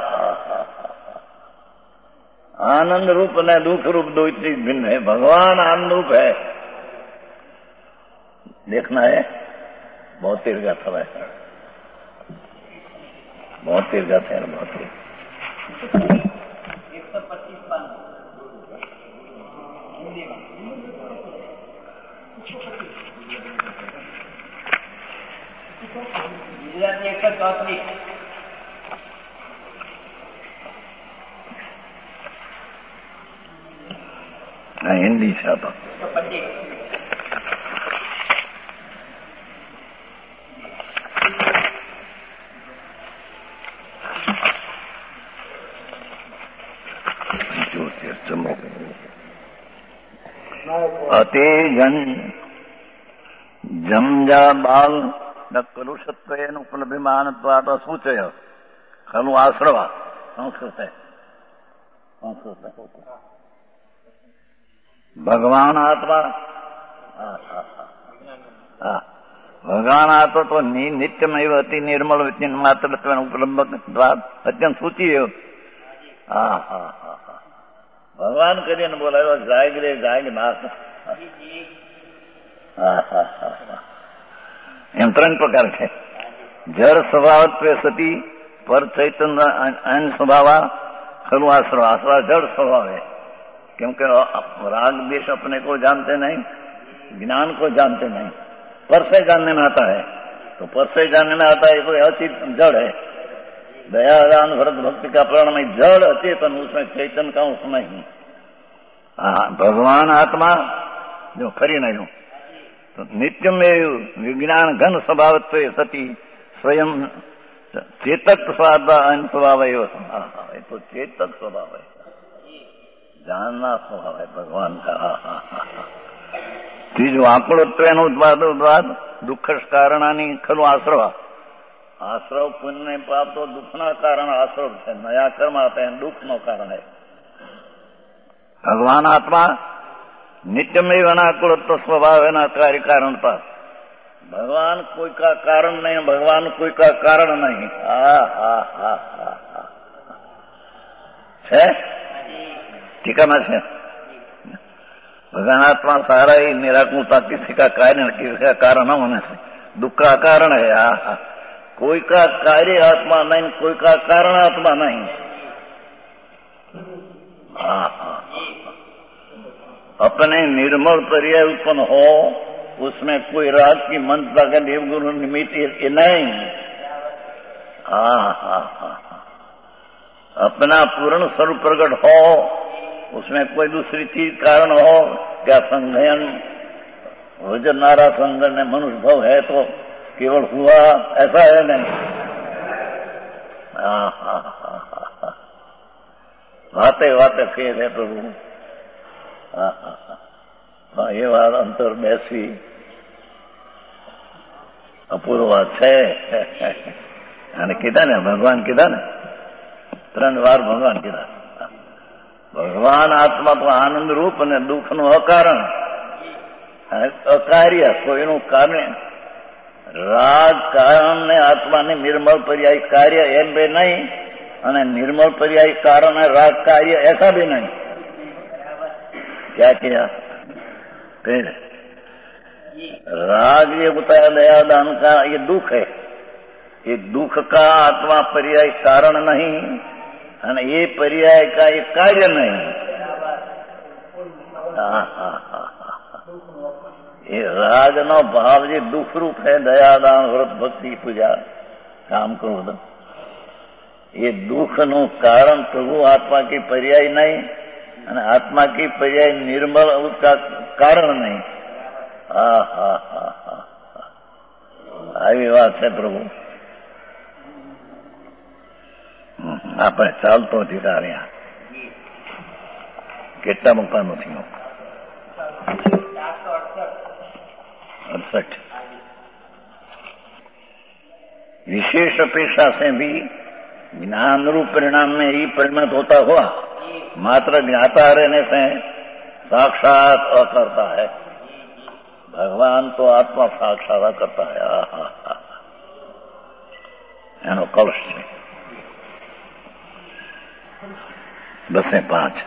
आनंद रूप ने दुख रूप दो चीज भिन्न है। भगवान आनंद रूप है, देखना है। 72 गाथा है, 72 गाथा है। 125 पान गुजराती 134 हिंदी से आता। ज्योतिर्चमक अते जमजा बाल न कलुषत्वेन उपलभ्यमानत्वात् असूचय खलु आश्रवा। संस्कृत है, संस्कृत है। भगवान आत्मा, भगवान आत्मा तो नित्यमेव अति निर्मल मात्र उपलब्ध अत्यंत सूची है। भगवान કરીને બોલાવ્યો જાગ રે જાગ નાથ। એમ 3 પ્રકાર છે। જળ સ્વભાવત્વે સતી પર ચૈતન્ય અન સ્વભાવા ખલુ આશ્રવ। આશ્રવ જળ स्वभाव है, क्योंकि राग देश अपने को जानते नहीं, ज्ञान को जानते नहीं। पर से जानने में आता है, तो पर से जानने में आता है कोई अचित जड़ है। दयादान व्रत भक्ति का प्रण में जड़ अचेतन, उसमें चैतन्य का उस नहीं। भगवान आत्मा जो खरी नहीं, तो नित्य में विज्ञान घन स्वभावत्व सती स्वयं चेतक स्वाद स्वभाव है। तो चेतक स्वभाव है, जानना स्वभाव है भगवान का। तीजो आकुलत्वेन उत्पाद दुख कारणानी खलु आश्रव। आश्रव पुण्य पाप तो दुखना कारण आश्रव है। नया कर्म आते हैं, दुख नो कारण है। भगवान आत्मा नित्यमेव अनाकुलत्व स्वभाव है, न कार्य कारणता। भगवान कोई का कारण नहीं, भगवान कोई का कारण नहीं। टीका में है भगवान आत्मा सारा ही निराकुलता, किसी का कार्य किसी का कारण न होने से दुख का कारण है। कोई का कार्य आत्मा नहीं, कोई का कारण आत्मा नहीं। अपने निर्मल पर्याय उत्पन्न हो, उसमें कोई राग की मंत्र का देवगुरु निमित्त नहीं। अपना पूर्ण स्वरूप प्रकट हो, उसमें कोई दूसरी चीज कारण हो। क्या संघयन वजनारा संघन में मनुष्य भाव है तो केवल हुआ, ऐसा है नहीं। वाते वाते फेर है प्रभु। ये बात अंतर बेसवी अपूर्व बात है। कीधा ने भगवान कीधा ने 3 વાર ભગવાન કીધા। ભગવાન આત્મા તો આનંદ રૂપ અને દુઃખનું અકારણ, અકાર્ય, કોઈનું કારણ। રાગ કારણ ને આત્માને નિર્મળ પર્યાય કાર્ય એમ બે નહીં, અને નિર્મળ પર્યાય કારણ રાગ કાર્ય ऐसा भी नहीं। क्या किया? फिर राग ये बताया दया दान का, ये दुख है। ये दुख का आत्मा पर्याय कारण नहीं, અને ये पर्याय का ये कार्य नहीं। ये राग नो भाव जे दुख रूप है, दया दान व्रत भक्ति पूजा काम क्रोध, ये दुख नो कारण प्रभु आत्मा की पर्याय नहीं, અને आत्मा की पर्याय निर्मल उसका कारण नहीं। આવી વાત છે પ્રભુ। આપણે ચાલતો જ રહ્યા કેટલા મકાનો થયું? 68। विशेष अपेक्षा से भी ज्ञान रूप परिणाम में ही परिणत होता हुआ मात्र ज्ञाता रहने से साक्षात अकर्ता है। भगवान तो आत्मा साक्षात करता है। एनो कलश है 10:5।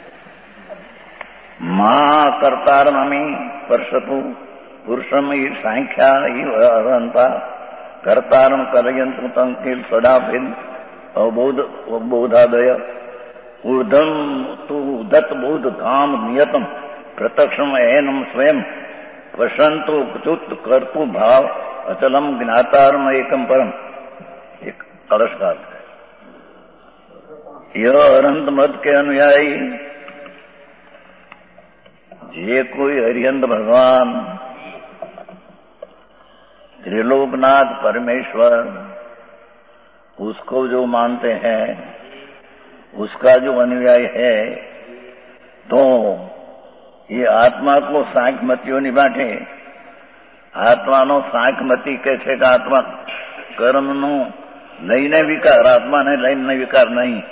मां कर्तारमि स्पर्शतु पुरुषम सांख्या अहंता कर्तारम कलयंत्र तंकिल सदाभिन अवबोधादय ऊर्धम तु उदत बोध धाम नियतम प्रत्यक्षम एनम स्वयं पशंतु च्युत कर्तु भाव अचलम ज्ञातारम एकम परम। एक कलश का अर्थ है। यह अनंत मत के अनुयायी जे कोई हरिहंत भगवान त्रिलोकनाथ परमेश्वर उसको जो मानते हैं, उसका जो अनुयायी है, तो ये आत्मा को सांख्यमतियों नहीं बांटे। आत्मा नो सांख्यमती कैसे का आत्मा कर्म नो लईने विकार, आत्मा ने लईने विकार नहीं।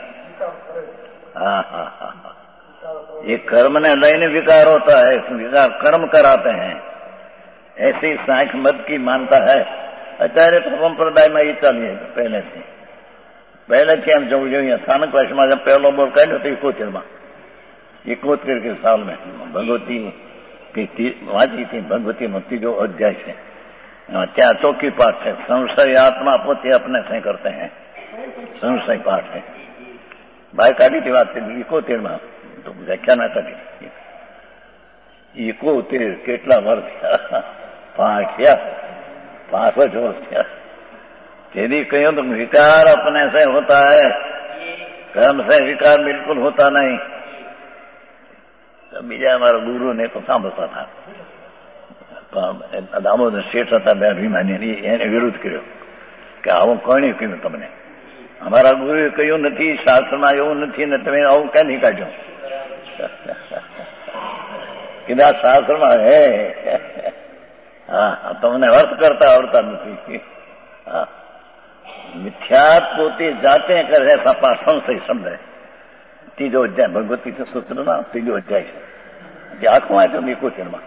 ये कर्म ने लईने विकार होता है, विकार कर्म कराते हैं, ऐसी सांख्य मत की मानता है। અત્યારે તો સંપ્રદાયમાં એ ચાલીએ પહેલેથી એમ જવું જોઈએ। સ્થાનક ભાષામાં जब पहलो बोल काढ्यो तो 71 के साल में भगवती की वांची थी। भगवती में 3जो अध्याय है, ત્યાં ચોખ્ખી પાઠ છે, સંશય આત્મા પોતે अपने से करते हैं। संशय पाठ है। બહાર કાઢી હતી વાત 71 में તો વ્યાખ્યા ના કાઢી। 71 કેટલા વર્ષ થયા? 65 वर्ष થયા। यदि कहो तो विकार अपने से होता है, कर्म से विकार बिल्कुल होता नहीं। तो बीजा हमारा गुरु ने तो सांभळता था, दामोदर शेठ था अभिमानी, એને વિરોધ કર્યો કે આવું કોણે કહ્યું તમને? અમારા ગુરુએ કહ્યું નથી, શાસ્ત્રમાં એવું નથી ને તમે આવું ક્યાંથી કાઢ્યો? કીધા શાસ્ત્રમાં હે। हाँ, तुमने अर्थ करता आवड़ता नहीं। हाँ, मिथ्यात पोते जाते कर ऐसा पाठ संशय शब्द है। 3जो अध्याय भगवती से सूत्र ना 3जो अध्याय है। आंखों आए तो 71 में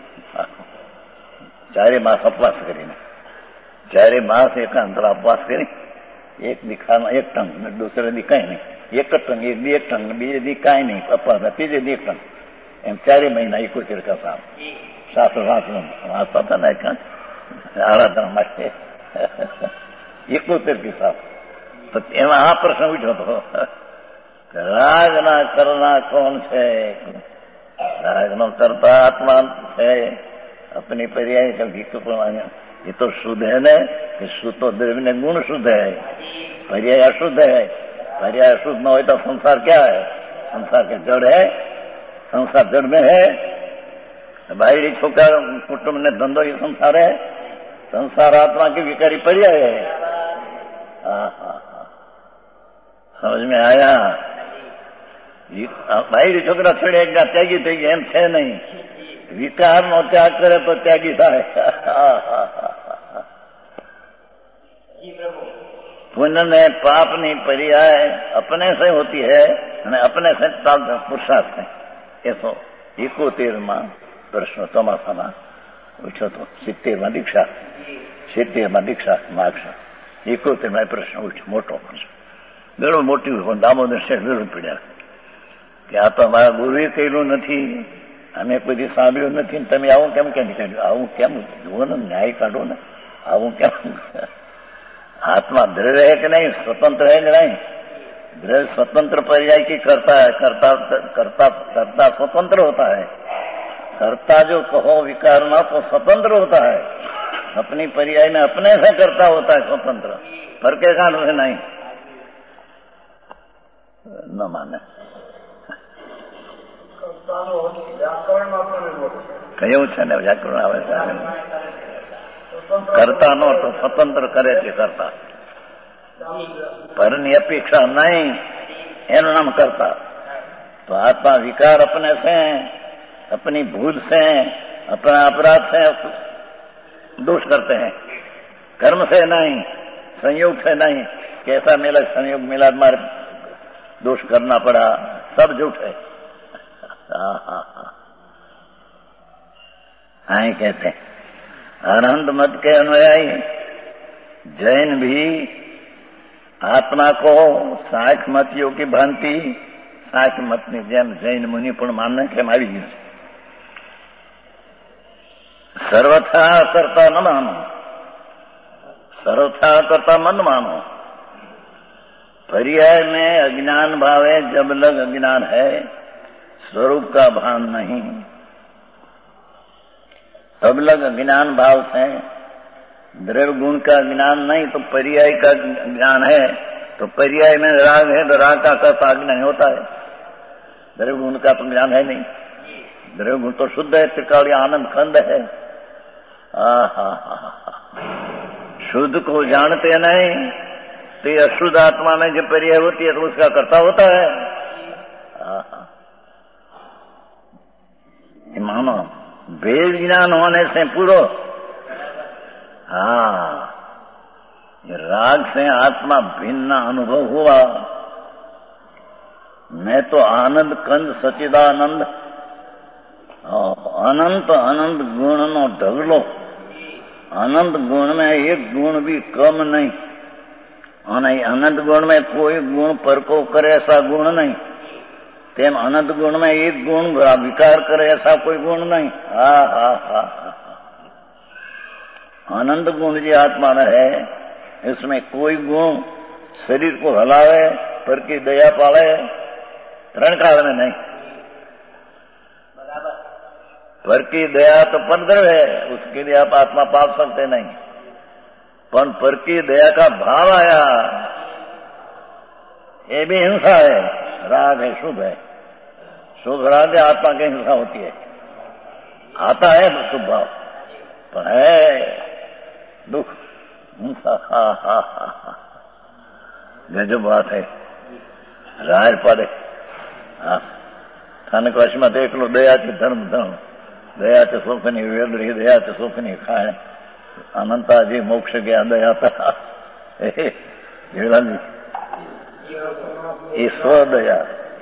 4 मास उपवास करीने, 4 मास एकांतर उपवास करी, एक दिखाना एक टंग, दूसरे दी कहीं नहीं, एक टंग, एक दी एक टंग, बीजे दी कहीं नहीं उपवास, 3जे दी एक टंग, एम 4 महीना 71 का साल शास्त्र वाँचता था ना एक आराधना માટે 71 के साथ। तो एवं आ प्रश्न उठो तो राग ना करना कौन है? राग नो करता आत्मा है। अपनी पर्याय का भीख ये तो शुद्ध है न, कि शुद्ध तो द्रव्य गुण शुद्ध है, पर्याय अशुद्ध है। पर्याय अशुद्ध न हो तो संसार क्या है? संसार के जड़ है, संसार जड़ में है। बाहरी छोकरा कुटुंब ने धंधो ये संसार है। संसार आत्मा की विकारी पर्याय है। समझ में आया? बाहरी छोकरा छोड़े एक त्यागी थी गई, एम है नहीं। विकार नो त्याग करे तो त्यागी था। पुण्य ने पाप नहीं पर्याय अपने से होती है, अपने से पुरुषार्थ से। ऐसो 71 में प्रश्न ચોમાસામાં ઉઠ્યો તો 70 દીક્ષા 70 દીક્ષા માગશા 71 પ્રશ્ન ઉઠ્યો, મોટો પ્રશ્ન, ઘણો મોટી દામોદર શેઠ વિરોધ પડ્યા કે આ તો અમારા ગુરુએ કહેલું નથી, અમે કોઈ સાંભળ્યું નથી ને તમે આવું કેમ કેમ કાઢ્યું? આવું કેમ જુઓ ને, ન્યાય કાઢો ને. આવું કેમ? આત્મા દ્રઢ है कि नहीं, स्वतंत्र है कि नहीं? दृढ़ स्वतंत्र पर्याय की करता है, करता स्वतंत्र होता है। करता जो कहो विकार ना तो स्वतंत्र होता है, अपनी पर्याय में अपने से करता होता है स्वतंत्र। फर्क के कारण से नहीं न माने। કહ્યું છે ને વ્યાકરણ આવે છે, કરતા નો તો સ્વતંત્ર કરે છે કરતા, પરની અપેક્ષા નહીં એનું નામ करता। तो आत्मा विकार अपने से, अपनी भूल से, अपना अपराध से दोष करते हैं, कर्म से नहीं, संयोग से नहीं। कैसा मिला संयोग मिला, मारे दोष करना पड़ा, सब झूठ है। आए कहते हैं अनंत मत के अनुयायी जैन भी आत्मा को साख मतियों की भांति साख मतनी जेम जैन मुनि पण मानने से આવી ગયું છે। सर्वथा करता न मानो, सर्वथा करता मन मानो। पर्याय में अज्ञान भाव है, जब लग अज्ञान है, स्वरूप का भान नहीं। तब लग अज्ञान भाव से, द्रव्य गुण का ज्ञान नहीं तो पर्याय का ज्ञान है। तो पर्याय में राग है तो राग का कर्ता ज्ञान होता है, द्रव्य गुण का तो ज्ञान है नहीं। द्रव्य गुण तो शुद्ध है, त्रिकालीय आनंद खंड है। शुद्ध को जानते नहीं तो ये अशुद्ध आत्मा में जब पर्याय होती है तो उसका कर्ता होता है। मानो भेद ज्ञान होने से पूर्व, राग से आत्मा भिन्न अनुभव हुआ। मैं तो आनंद कंद सचिदानंद अनंत अनंत गुण नो ढगलो, अनंत गुण में एक गुण भी कम नहीं, अनंत गुण में कोई गुण पर को करे ऐसा गुण नहीं, तेम अनंत गुण में एक गुण विकार करे ऐसा कोई गुण नहीं। अनंत गुण जो आत्मा है इसमें कोई गुण शरीर को हलावे, पर की दया पाले, त्रण काल में नहीं। पर की दया तो परद्रव्य है, उसके लिए आप आत्मा पाप सकते नहीं। पर की दया का भाव आया, ये भी हिंसा है, राग है, शुभ है। शुभ राग आत्मा की हिंसा होती है, आता है शुभ भाव पर है दुख हिंसा। गजब बात है। राय पाड़े स्थानक वशમાં એકલો દયાથી ધર્મ ધર્મ, દયાથી સુખની વેદરી, દયાથી સુખની ખાય, અનંતાજી મોક્ષ ગયા દયાતા એ સ્વદયા,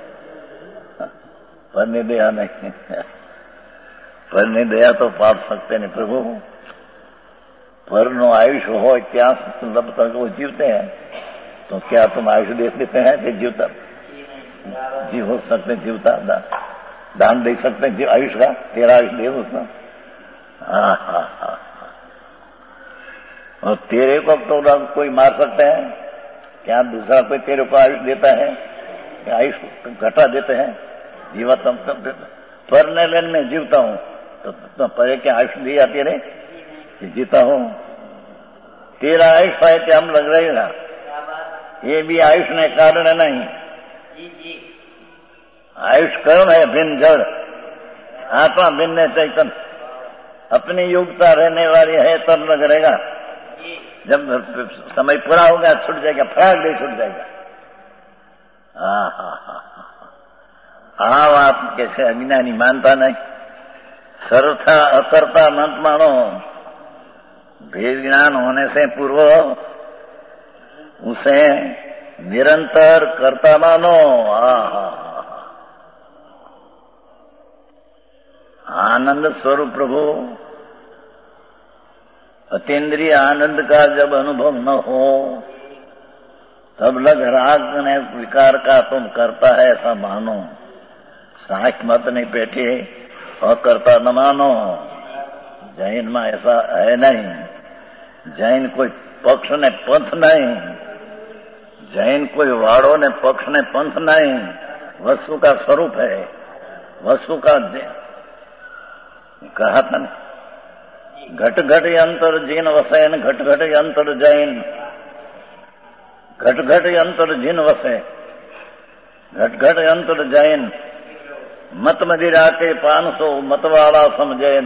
પરની દયા નહીં। પરની દયા તો પાપ सकते नहीं प्रभु। पर नो आयुष्य हो क्या तब तक वो जीवते हैं, तो क्या तुम आयुष्य दे देते हैं कि जीवता जी हो सकते, जीवता दान दे सकते हैं आयुष्य का, तेरा आयुष्य दे उसका। और तेरे को तो कोई मार सकते हैं क्या? दूसरा कोई तेरे को आयुष्य देता है, आयुष्य घटा देते हैं, जीवा तुम परने लेन में जीवता हूं तो परे क्या आयुष्य दी जाती है? जीता हूं, तेरा आयुष्य है क्या हम लग रहेगा, ये भी आयुष्य ने कारण है नहीं। आयुष्य कर्म है भिन्न जड़, आत्मा भिन्न चैतन, अपनी योग्यता रहने वाली है तब लग रहेगा। जब समय पूरा हो गया छूट जाएगा, फराक दे छूट जाएगा। बात कैसे अज्ञानी मानता नहीं। सर्वथा अकर्ता मत मानो, भेद ज्ञान होने से पूर्व उसे निरंतर कर्ता मानो। आनंद स्वरूप प्रभु, अतीन्द्रिय आनंद का जब अनुभव न हो तब लग राग ने विकार का तुम करता है ऐसा मानो। साख मत नहीं बैठे, अकर्ता न मानो। जैन में ऐसा है नहीं। जैन कोई पक्ष ने पंथ नहीं। जैन कोई वाड़ो ने पक्ष ने पंथ नहीं। वस्तु का स्वरूप है। वस्तु का कहा था ना, घट घट अंतर जिन वसैन घट घट अंतर जैन। घट घट अंतर जिन वसे घट घट अंतर जैन। मत मदिरा के 500 मतवाड़ा समझैन।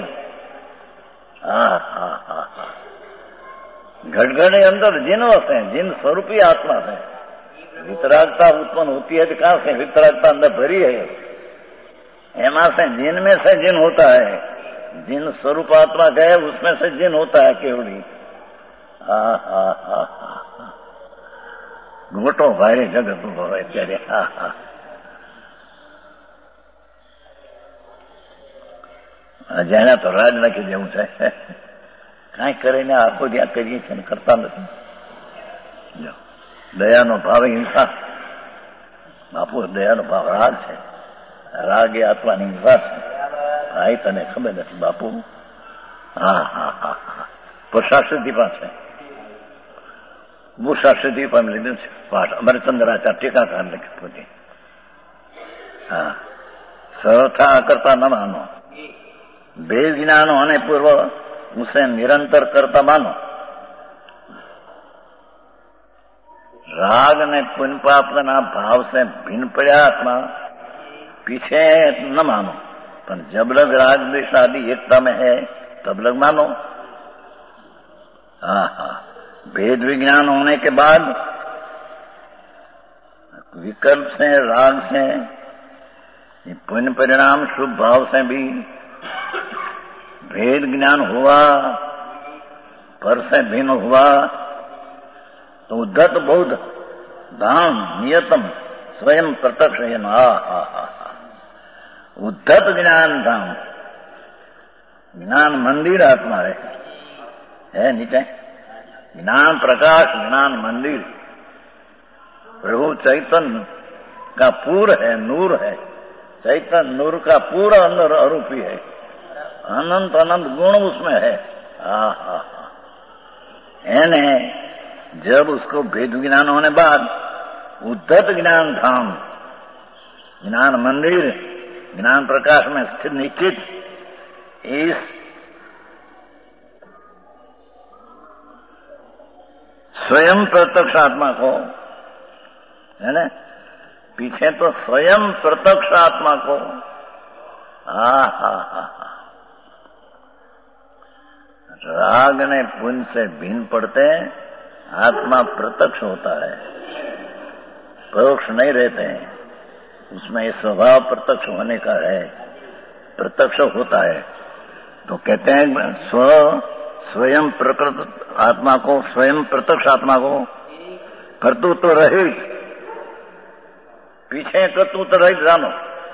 घट घट अंतर जिन वसे, जिन स्वरूपी आत्मा से वितरागता उत्पन्न होती है। कहां से वितरागता अंदर भरी है। एमा से जिन में से जिन होता है। जिन स्वरूप आत्मा गए उसमें से जिन होता है केवली। मोटो भारी जगत उभो है त्यारे। જેને તો રાજ નાખી જેવું છે। કાંઈ કરીને આખો જ્યાં કરીએ છીએ કરતા નથી। દયાનો ભાવ હિંસા। બાપુ દયાનો ભાવ રાગ છે। રાગ એ આત્માની હિંસા છે। ભાઈ તને ખબર નથી બાપુ। શાસ્ત્રી પાસે હું શાસ્ત્રી પણ લીધું છે પાઠ। અમરચંદ્રાચાર્ય ટીકાકાર લખી પોતે। સરળતા કરતા ન માનો। भेद ज्ञान होने पूर्व उसे निरंतर करता मानो। राग ने पुण्य पाप ना भाव से भिन्न पड़ा आत्मा पीछे न मानो। पर जब लग राग द्वेष आदि एकता में है तब लग मानो। भेद विज्ञान होने के बाद विकल्प से राग से पुण्य परिणाम शुभ भाव से भी भेद ज्ञान हुआ। पर से भिन्न हुआ तो उद्धत बौद्ध धाम नियतम स्वयं प्रत्यक्ष है। उद्धत ज्ञान धाम ज्ञान मंदिर आत्मा है नीचे। ज्ञान प्रकाश ज्ञान मंदिर प्रभु चैतन्य का पूर है, नूर है। चैतन्य नूर का पूरा अंदर आरोपी है। अनंत अनंत गुण उसमें है। यानी जब उसको भेद ज्ञान होने बाद उद्धत ज्ञान धाम ज्ञान मंदिर ज्ञान प्रकाश में स्थित निश्चित इस स्वयं प्रत्यक्ष आत्मा को है ना। पीछे तो स्वयं प्रत्यक्ष आत्मा को राग ने पुण्य से भिन्न पड़ते आत्मा प्रत्यक्ष होता है। परोक्ष नहीं रहते हैं। उसमें स्वभाव प्रत्यक्ष होने का है। प्रत्यक्ष होता है तो कहते हैं स्वयं प्रकृत आत्मा को स्वयं प्रत्यक्ष आत्मा को कर्तृत्व रहित पीछे कर्तृत्व रहित जानो।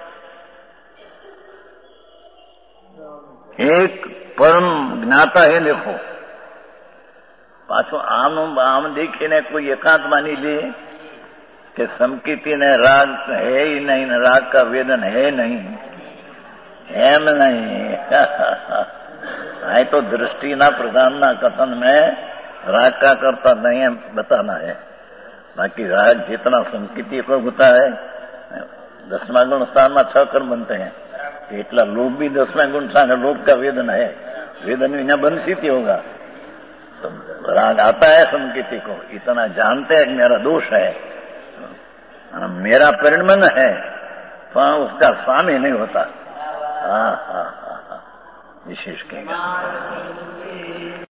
एक परम ज्ञाता है। देखो पाछो आम देखीने कोई एकांत मानी ले कि समकीर्ति ने राग है ही नहीं, राग का वेदन है नहीं, एम नहीं। है तो दृष्टि ना प्रधान ना कथन में राग का करता नहीं है बताना है। बाकी राग जितना समकीर्ति को होता है 10वां गुण स्थान में 6 कर्म बनते हैं। એટલા લોભ भी 10वां गुण स्थान लोभ का वेदन है। वेदन बिना बंसित होगा तो राग आता है समकीर्ति को। इतना जानते हैं कि मेरा दोष है, मेरा परिणमन है तो उसका स्वामी नहीं होता। विशेष कहेगा।